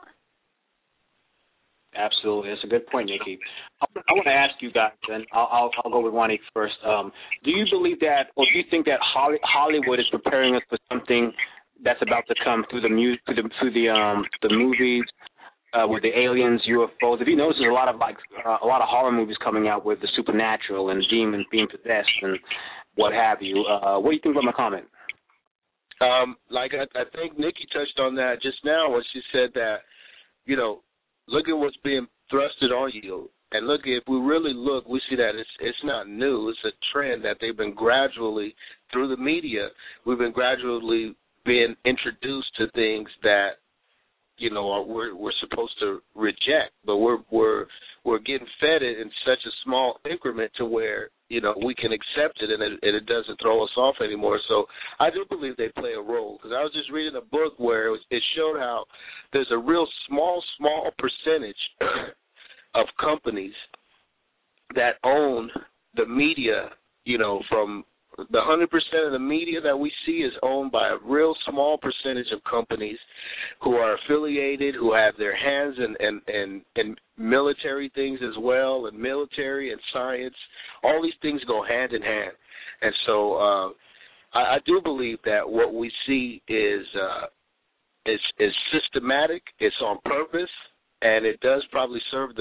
Absolutely. That's a good point, Nikki. I, I want to ask you guys, and I'll, I'll, I'll go with Ronnie first. Um, do you believe that, or do you think that Holly, Hollywood is preparing us for something that's about to come through the mu- through the through the um the movies uh, with the aliens, U F Os? If you notice, there's a lot of like uh, a lot of horror movies coming out with the supernatural and demons being possessed and what have you. Uh, what do you think about my comment? Um, like I, I think Nikki touched on that just now when she said that, you know, look at what's being thrusted on you, and look, if we really look, we see that it's it's not new. It's a trend that they've been gradually, through the media, we've been gradually being introduced to things that, you know, are, we're we're supposed to reject, but we're we're we're getting fed it in such a small increment to where, you know, we can accept it and it, and it doesn't throw us off anymore. So I do believe they play a role, because I was just reading a book where it, was, it showed how there's a real small, small percentage of companies that own the media, you know, from the one hundred percent of the media that we see is owned by a real small percentage of companies who are affiliated, who have their hands in, in, in, in military things as well, and military and science. All these things go hand in hand. And so uh, I, I do believe that what we see is, uh, is, is systematic, it's on purpose, and it does probably serve the,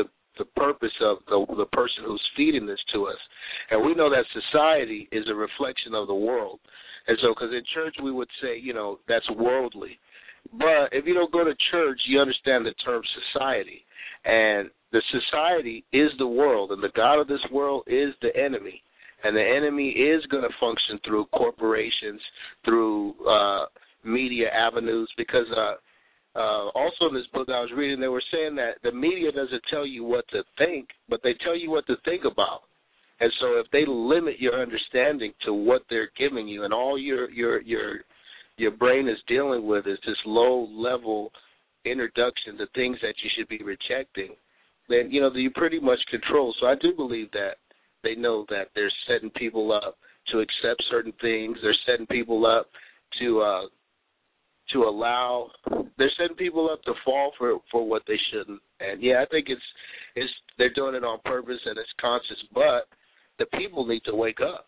the purpose of the, the person who's feeding this to us. And we know that society is a reflection of the world. And so, because in church we would say, you know, that's worldly. But if you don't go to church, you understand the term society. And the society is the world, and the God of this world is the enemy. And the enemy is going to function through corporations, through uh, media avenues, because uh, uh, also in this book I was reading, they were saying that the media doesn't tell you what to think, but they tell you what to think about. And so if they limit your understanding to what they're giving you, and all your your your your brain is dealing with is this low-level introduction to things that you should be rejecting, then, you know, you pretty much control. So I do believe that they know that they're setting people up to accept certain things. They're setting people up to uh, to allow. They're setting people up to fall for, for what they shouldn't. And yeah, I think it's it's they're doing it on purpose and it's conscious. But the people need to wake up.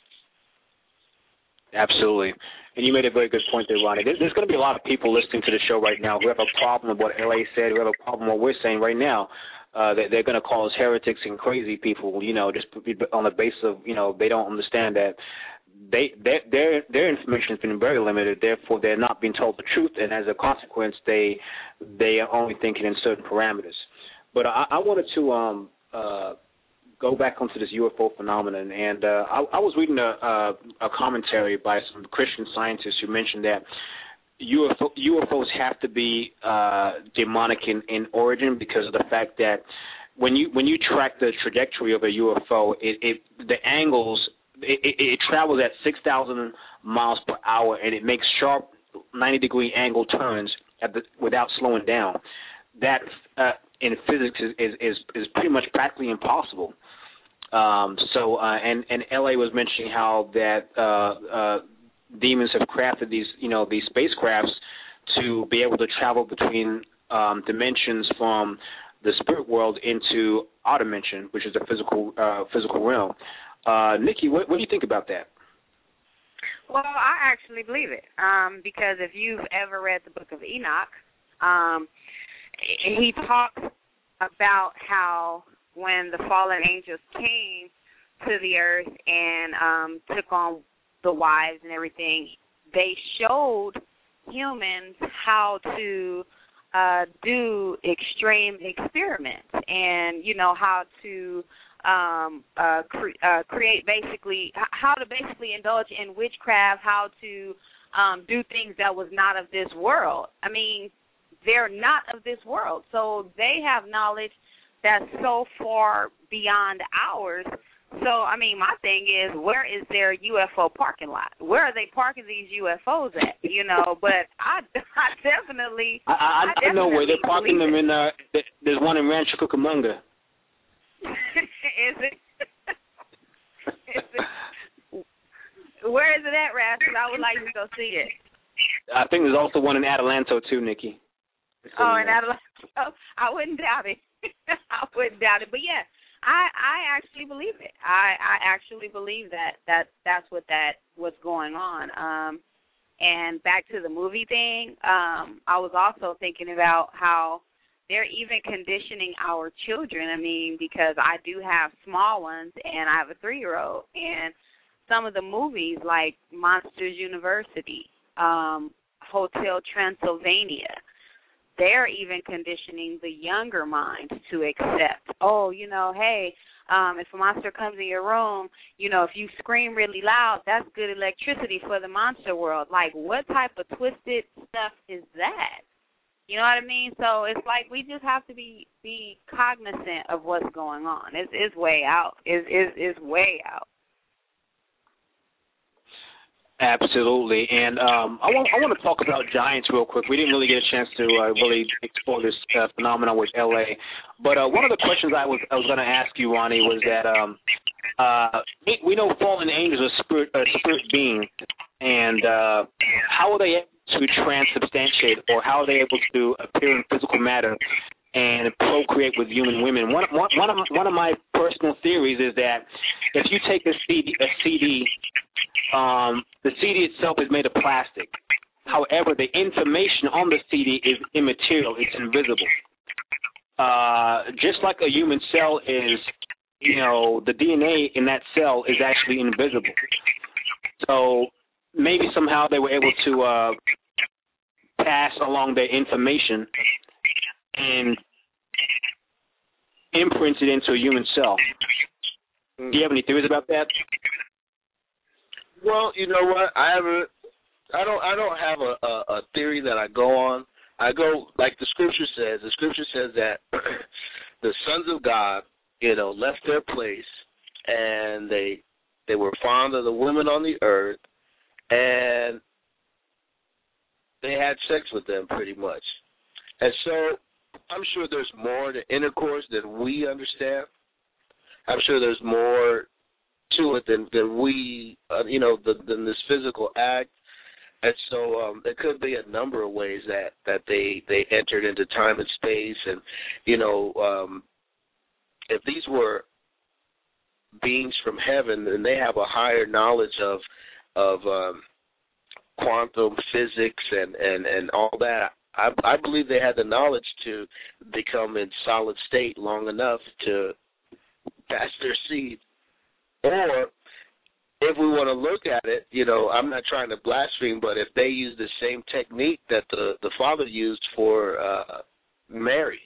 Absolutely. And you made a very good point there, Ronnie. There's, there's going to be a lot of people listening to the show right now who have a problem with what L A said, who have a problem with what we're saying right now. Uh, they, they're going to call us heretics and crazy people, you know, just on the basis of, you know, they don't understand that they their their, their information has been very limited. Therefore, they're not being told the truth, and as a consequence, they they are only thinking in certain parameters. But I, I wanted to um, uh, go back onto this U F O phenomenon, and uh, I, I was reading a, a, a commentary by some Christian scientists who mentioned that U F O, U F Os have to be uh, demonic in, in origin because of the fact that when you when you track the trajectory of a U F O, it, it the angles it, it, it travels at six thousand miles per hour, and it makes sharp ninety degree angle turns at the, without slowing down. That uh, in physics is, is, is, is pretty much practically impossible. Um, so uh, and and L A was mentioning how that uh, uh, demons have crafted these you know these spacecrafts to be able to travel between um, dimensions from the spirit world into our dimension, which is the physical uh, physical realm. Uh, Nikki, what, what do you think about that? Well, I actually believe it um, because if you've ever read the Book of Enoch, um, he talks about how when the fallen angels came to the earth and um, took on the wives and everything, they showed humans how to uh, do extreme experiments and, you know, how to um, uh, cre- uh, create basically, how to basically indulge in witchcraft, how to um, do things that was not of this world. I mean, they're not of this world, so they have knowledge that's so far beyond ours. So, I mean, my thing is, where is their U F O parking lot? Where are they parking these U F Os at? You know, but I, I definitely, I, I, I, I know where they're parking them in. Uh, there's one in Rancho Cucamonga. Is it? Is it? Where is it at, Raz? I would like to go see it. I think there's also one in Adelanto too, Nikki. Oh, in Adelanto, I wouldn't doubt it. I wouldn't doubt it, but yeah. I, I actually believe it. I, I actually believe that, that that's what that what's going on. Um, and back to the movie thing, um, I was also thinking about how they're even conditioning our children. I mean, because I do have small ones, and I have a three-year-old. And some of the movies like Monsters University, um, Hotel Transylvania, they're even conditioning the younger mind to accept, oh, you know, hey, um, if a monster comes in your room, you know, if you scream really loud, that's good electricity for the monster world. Like, what type of twisted stuff is that? You know what I mean? So it's like we just have to be be cognizant of what's going on. It's, it's way out. It's, it's, it's way out. Absolutely, and um, I want I want to talk about giants real quick. We didn't really get a chance to uh, really explore this uh, phenomenon with L A, but uh, one of the questions I was I was going to ask you, Ronnie, was that um, uh, we, we know fallen angels are spirit uh, spirit beings, and uh, how are they able to transubstantiate, or how are they able to appear in physical matter and procreate with human women? One one one of one of my personal theories is that if you take a C D, a C D Um, the C D itself is made of plastic. However, the information on the C D is immaterial. It's invisible. uh, just like a human cell is, you know, the D N A in that cell is actually invisible. So maybe somehow they were able to uh, pass along their information and imprint it into a human cell. Do you have any theories about that? Well, you know what? I haven't. I don't. I don't have a, a, a theory that I go on. I go like the scripture says. The scripture says that the sons of God, you know, left their place and they they were fond of the women on the earth, and they had sex with them pretty much. And so I'm sure there's more to intercourse than we understand. I'm sure there's more to it than, than we, uh, you know, the, than this physical act. And so um, there could be a number of ways that, that they, they entered into time and space. And, you know, um, if these were beings from heaven, then they have a higher knowledge of of um, quantum physics and, and, and all that. I, I believe they had the knowledge to become in solid state long enough to pass their seed. Or if we want to look at it, you know, I'm not trying to blaspheme, but if they use the same technique that the, the Father used for uh, Mary.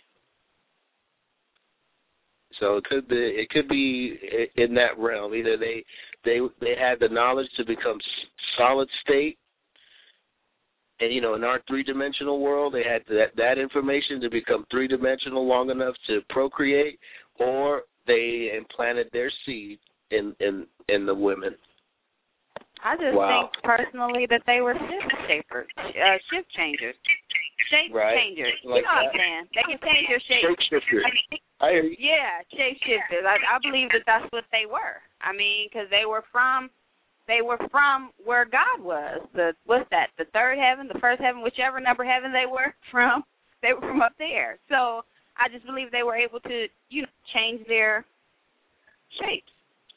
So it could be it could be in that realm. Either they they they had the knowledge to become solid state, and you know, in our three dimensional world, they had that that information to become three dimensional long enough to procreate, or they implanted their seed in in in the women. I just Wow. think personally that they were shift shapers, uh, shift changers, shape Right. changers. Like you know what I'm that. saying? They can change your shape. Shapeshifters. I mean, I hear you. yeah, shape shifters. I, I believe that that's what they were. I mean, because they were from, they were from where God was. The what's that? The third heaven, the first heaven, whichever number heaven they were from. They were from up there. So I just believe they were able to, you know, change their shapes.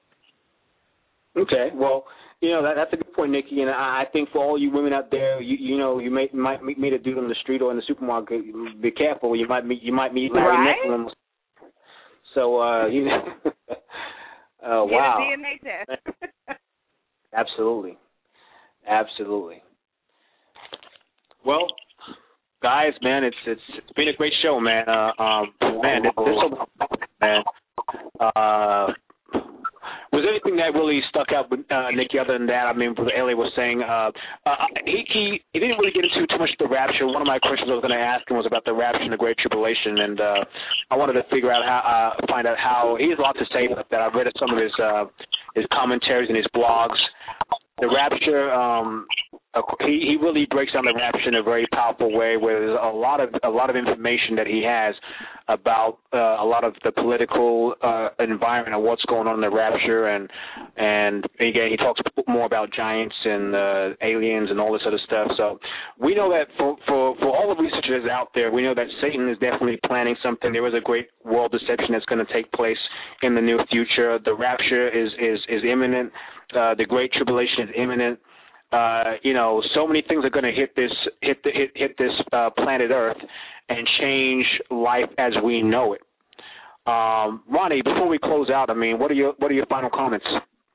Okay, well, you know, that, that's a good point, Nikki, and I, I think for all you women out there, you, you know, you may, might meet, meet a dude on the street or in the supermarket, be careful, you might meet you might meet Larry Right. Nichols. So, uh, you know, uh, Get wow. a D N A test. Absolutely. Absolutely. Well, guys, man, it's it's it's been a great show, man. Uh, um, man, there's so much, man. Uh, was there anything that really stuck out with uh, Nikki other than that? I mean, what Elliot was saying, uh, uh, he, he he didn't really get into too much of the rapture. One of my questions I was going to ask him was about the rapture and the Great Tribulation, and uh, I wanted to figure out how, uh, find out how he has a lot to say about that. I've read some of his uh, his commentaries and his blogs. The rapture, um, he he really breaks down the rapture in a very powerful way, where there's a lot of a lot of information that he has about uh, a lot of the political uh, environment and what's going on in the rapture, and and again he talks more about giants and uh, aliens and all this other stuff. So we know that for, for for all the researchers out there, we know that Satan is definitely planning something. There is a great world deception that's going to take place in the near future. The rapture is is is imminent. Uh, the Great Tribulation is imminent. Uh, you know, so many things are going to hit this hit the, hit hit this uh, planet Earth and change life as we know it. Um, Ronnie, before we close out, I mean, what are your what are your final comments?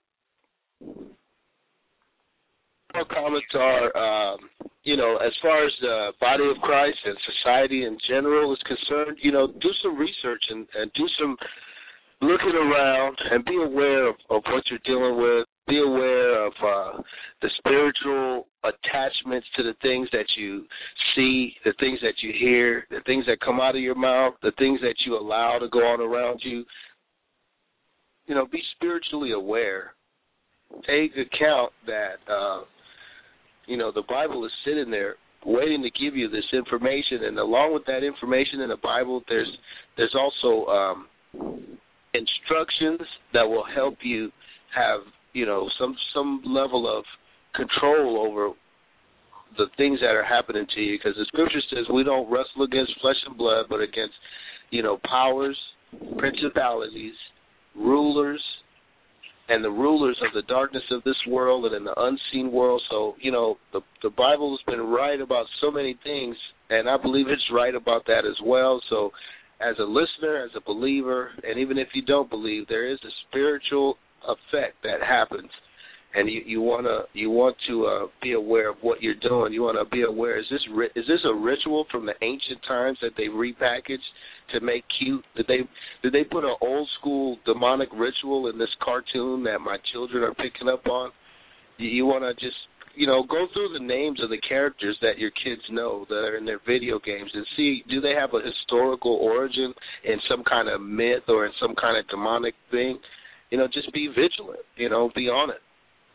My comments are, um, you know, as far as the body of Christ and society in general is concerned, you know, do some research and, and do some looking around and be aware of, of what you're dealing with. Be aware of uh, the spiritual attachments to the things that you see, the things that you hear, the things that come out of your mouth, the things that you allow to go on around you. You know, be spiritually aware. Take account that, uh, you know, the Bible is sitting there waiting to give you this information, and along with that information in the Bible, there's there's also um, instructions that will help you have, you know, some some level of control over the things that are happening to you, because the scripture says we don't wrestle against flesh and blood, but against, you know, powers, principalities, rulers, and the rulers of the darkness of this world and in the unseen world. So, you know, the the Bible has been right about so many things, and I believe it's right about that as well. So as a listener, as a believer, and even if you don't believe, there is a spiritual effect that happens, and you, you wanna you want to uh, be aware of what you're doing. You want to be aware: is this ri- is this a ritual from the ancient times that they repackaged to make cute? Did they did they put an old school demonic ritual in this cartoon that my children are picking up on? You, you want to just you know go through the names of the characters that your kids know that are in their video games and see, do they have a historical origin in some kind of myth or in some kind of demonic thing? You know, just be vigilant. You know, be on it.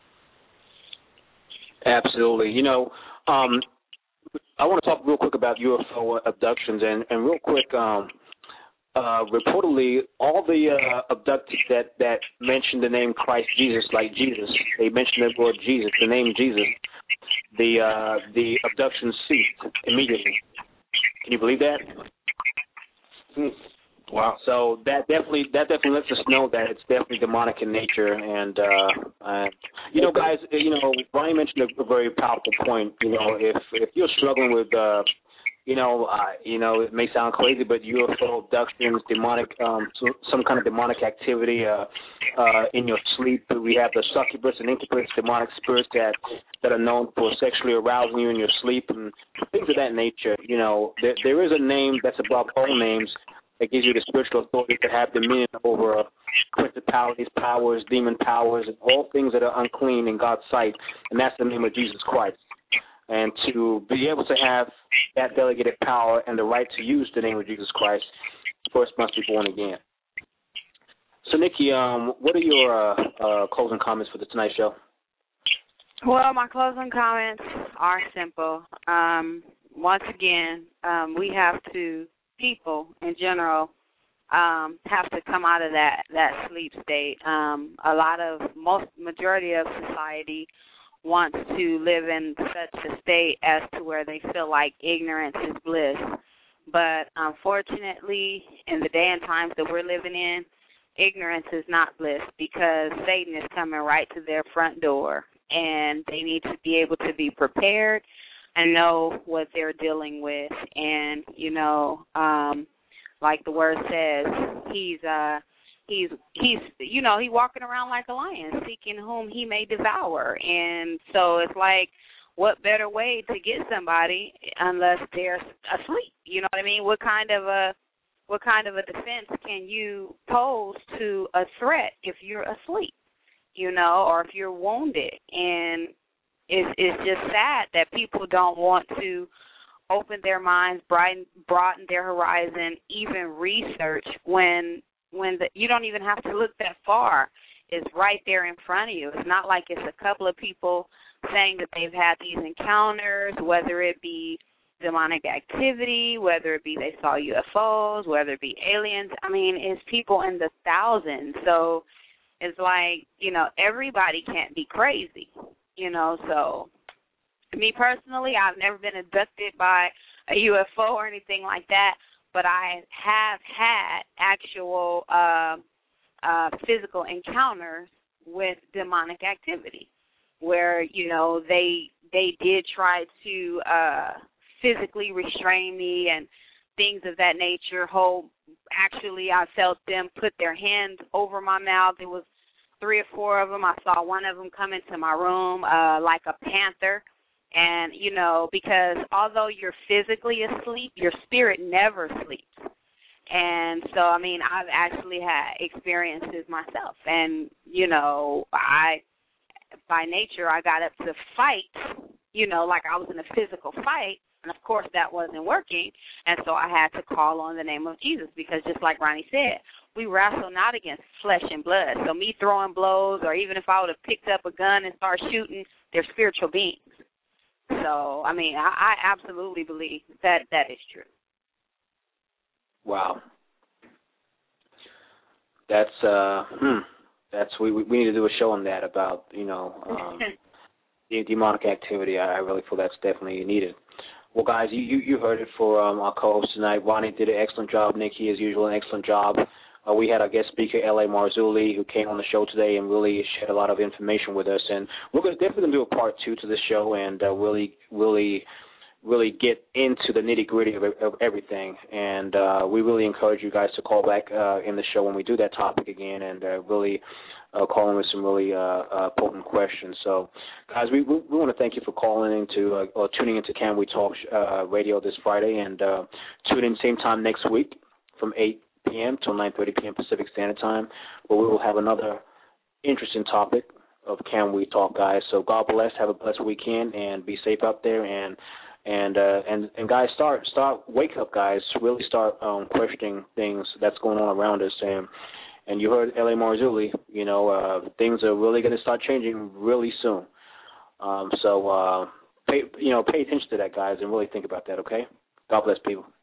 Absolutely. You know, um, I want to talk real quick about U F O abductions, and, and real quick, um, uh, reportedly, all the uh, abductees that, that mentioned the name Christ Jesus, like Jesus, they mentioned the word Jesus, the name Jesus, the uh, the abduction ceased immediately. Can you believe that? Hmm. Wow. So that definitely that definitely lets us know that it's definitely demonic in nature. And uh, uh, you know, guys, you know, Brian mentioned a, a very powerful point. You know, if if you're struggling with, uh, you know, uh, you know, it may sound crazy, but U F O abductions, demonic, um, some kind of demonic activity uh, uh, in your sleep. We have the succubus and incubus, demonic spirits that that are known for sexually arousing you in your sleep and things of that nature. You know, there, there is a name that's above all names. That gives you the spiritual authority to have dominion over uh, principalities, powers, demon powers, and all things that are unclean in God's sight, and that's the name of Jesus Christ. And to be able to have that delegated power and the right to use the name of Jesus Christ, first must be born again. So, Nikki, um, what are your uh, uh, closing comments for the Tonight Show? Well, my closing comments are simple. Um, once again, um, we have to people in general um, have to come out of that, that sleep state. Um, a lot of, most majority of society wants to live in such a state as to where they feel like ignorance is bliss. But unfortunately, in the day and times that we're living in, ignorance is not bliss because Satan is coming right to their front door, and they need to be able to be prepared and know what they're dealing with. And, you know, um, like the word says, he's, uh, he's, he's, you know, he's walking around like a lion, seeking whom he may devour. And so it's like, what better way to get somebody unless they're asleep? You know what I mean? What kind of a, what kind of a defense can you pose to a threat if you're asleep, you know, or if you're wounded? And It's, it's just sad that people don't want to open their minds, broaden, broaden their horizon, even research when when the, you don't even have to look that far. It's right there in front of you. It's not like it's a couple of people saying that they've had these encounters, whether it be demonic activity, whether it be they saw U F Os, whether it be aliens. I mean, it's people in the thousands. So it's like, you know, everybody can't be crazy. You know, so me personally, I've never been abducted by a U F O or anything like that, but I have had actual uh, uh, physical encounters with demonic activity where, you know, they they did try to uh, physically restrain me and things of that nature. Whole, actually, I felt them put their hands over my mouth. It was three or four of them. I saw one of them come into my room uh, like a panther. And, you know, because although you're physically asleep, your spirit never sleeps. And so, I mean, I've actually had experiences myself. And, you know, I, by nature, I got up to fight, you know, like I was in a physical fight. And, of course, that wasn't working. And so I had to call on the name of Jesus because just like Ronnie said, we wrestle not against flesh and blood. So me throwing blows, or even if I would have picked up a gun and started shooting, they're spiritual beings. So, I mean, I, I absolutely believe that that is true. Wow. That's, uh, hmm, that's, we we need to do a show on that about, you know, um, the demonic activity. I, I really feel that's definitely needed. Well, guys, you, you, you heard it for um, our co-host tonight. Ronnie did an excellent job. Nikki, as usual, an excellent job. Uh, we had our guest speaker, L A. Marzulli, who came on the show today and really shared a lot of information with us. And we're gonna, definitely going to do a part two to the show and uh, really, really really get into the nitty-gritty of, of everything. And uh, we really encourage you guys to call back uh, in the show when we do that topic again and uh, really uh, call in with some really uh, uh, potent questions. So, guys, we, we, we want to thank you for calling in to, uh, or tuning into Can We Talk uh, Radio this Friday, and uh, tune in same time next week from eight p.m. till nine thirty p.m. Pacific Standard Time, where we will have another interesting topic of Can We Talk, guys. So God bless, have a blessed weekend, and be safe out there. And and uh, and and guys, start start wake up, guys. Really start um, questioning things that's going on around us. And and you heard L A Marzulli. You know, uh, things are really going to start changing really soon. Um, so uh, pay you know pay attention to that, guys, and really think about that. Okay. God bless, people.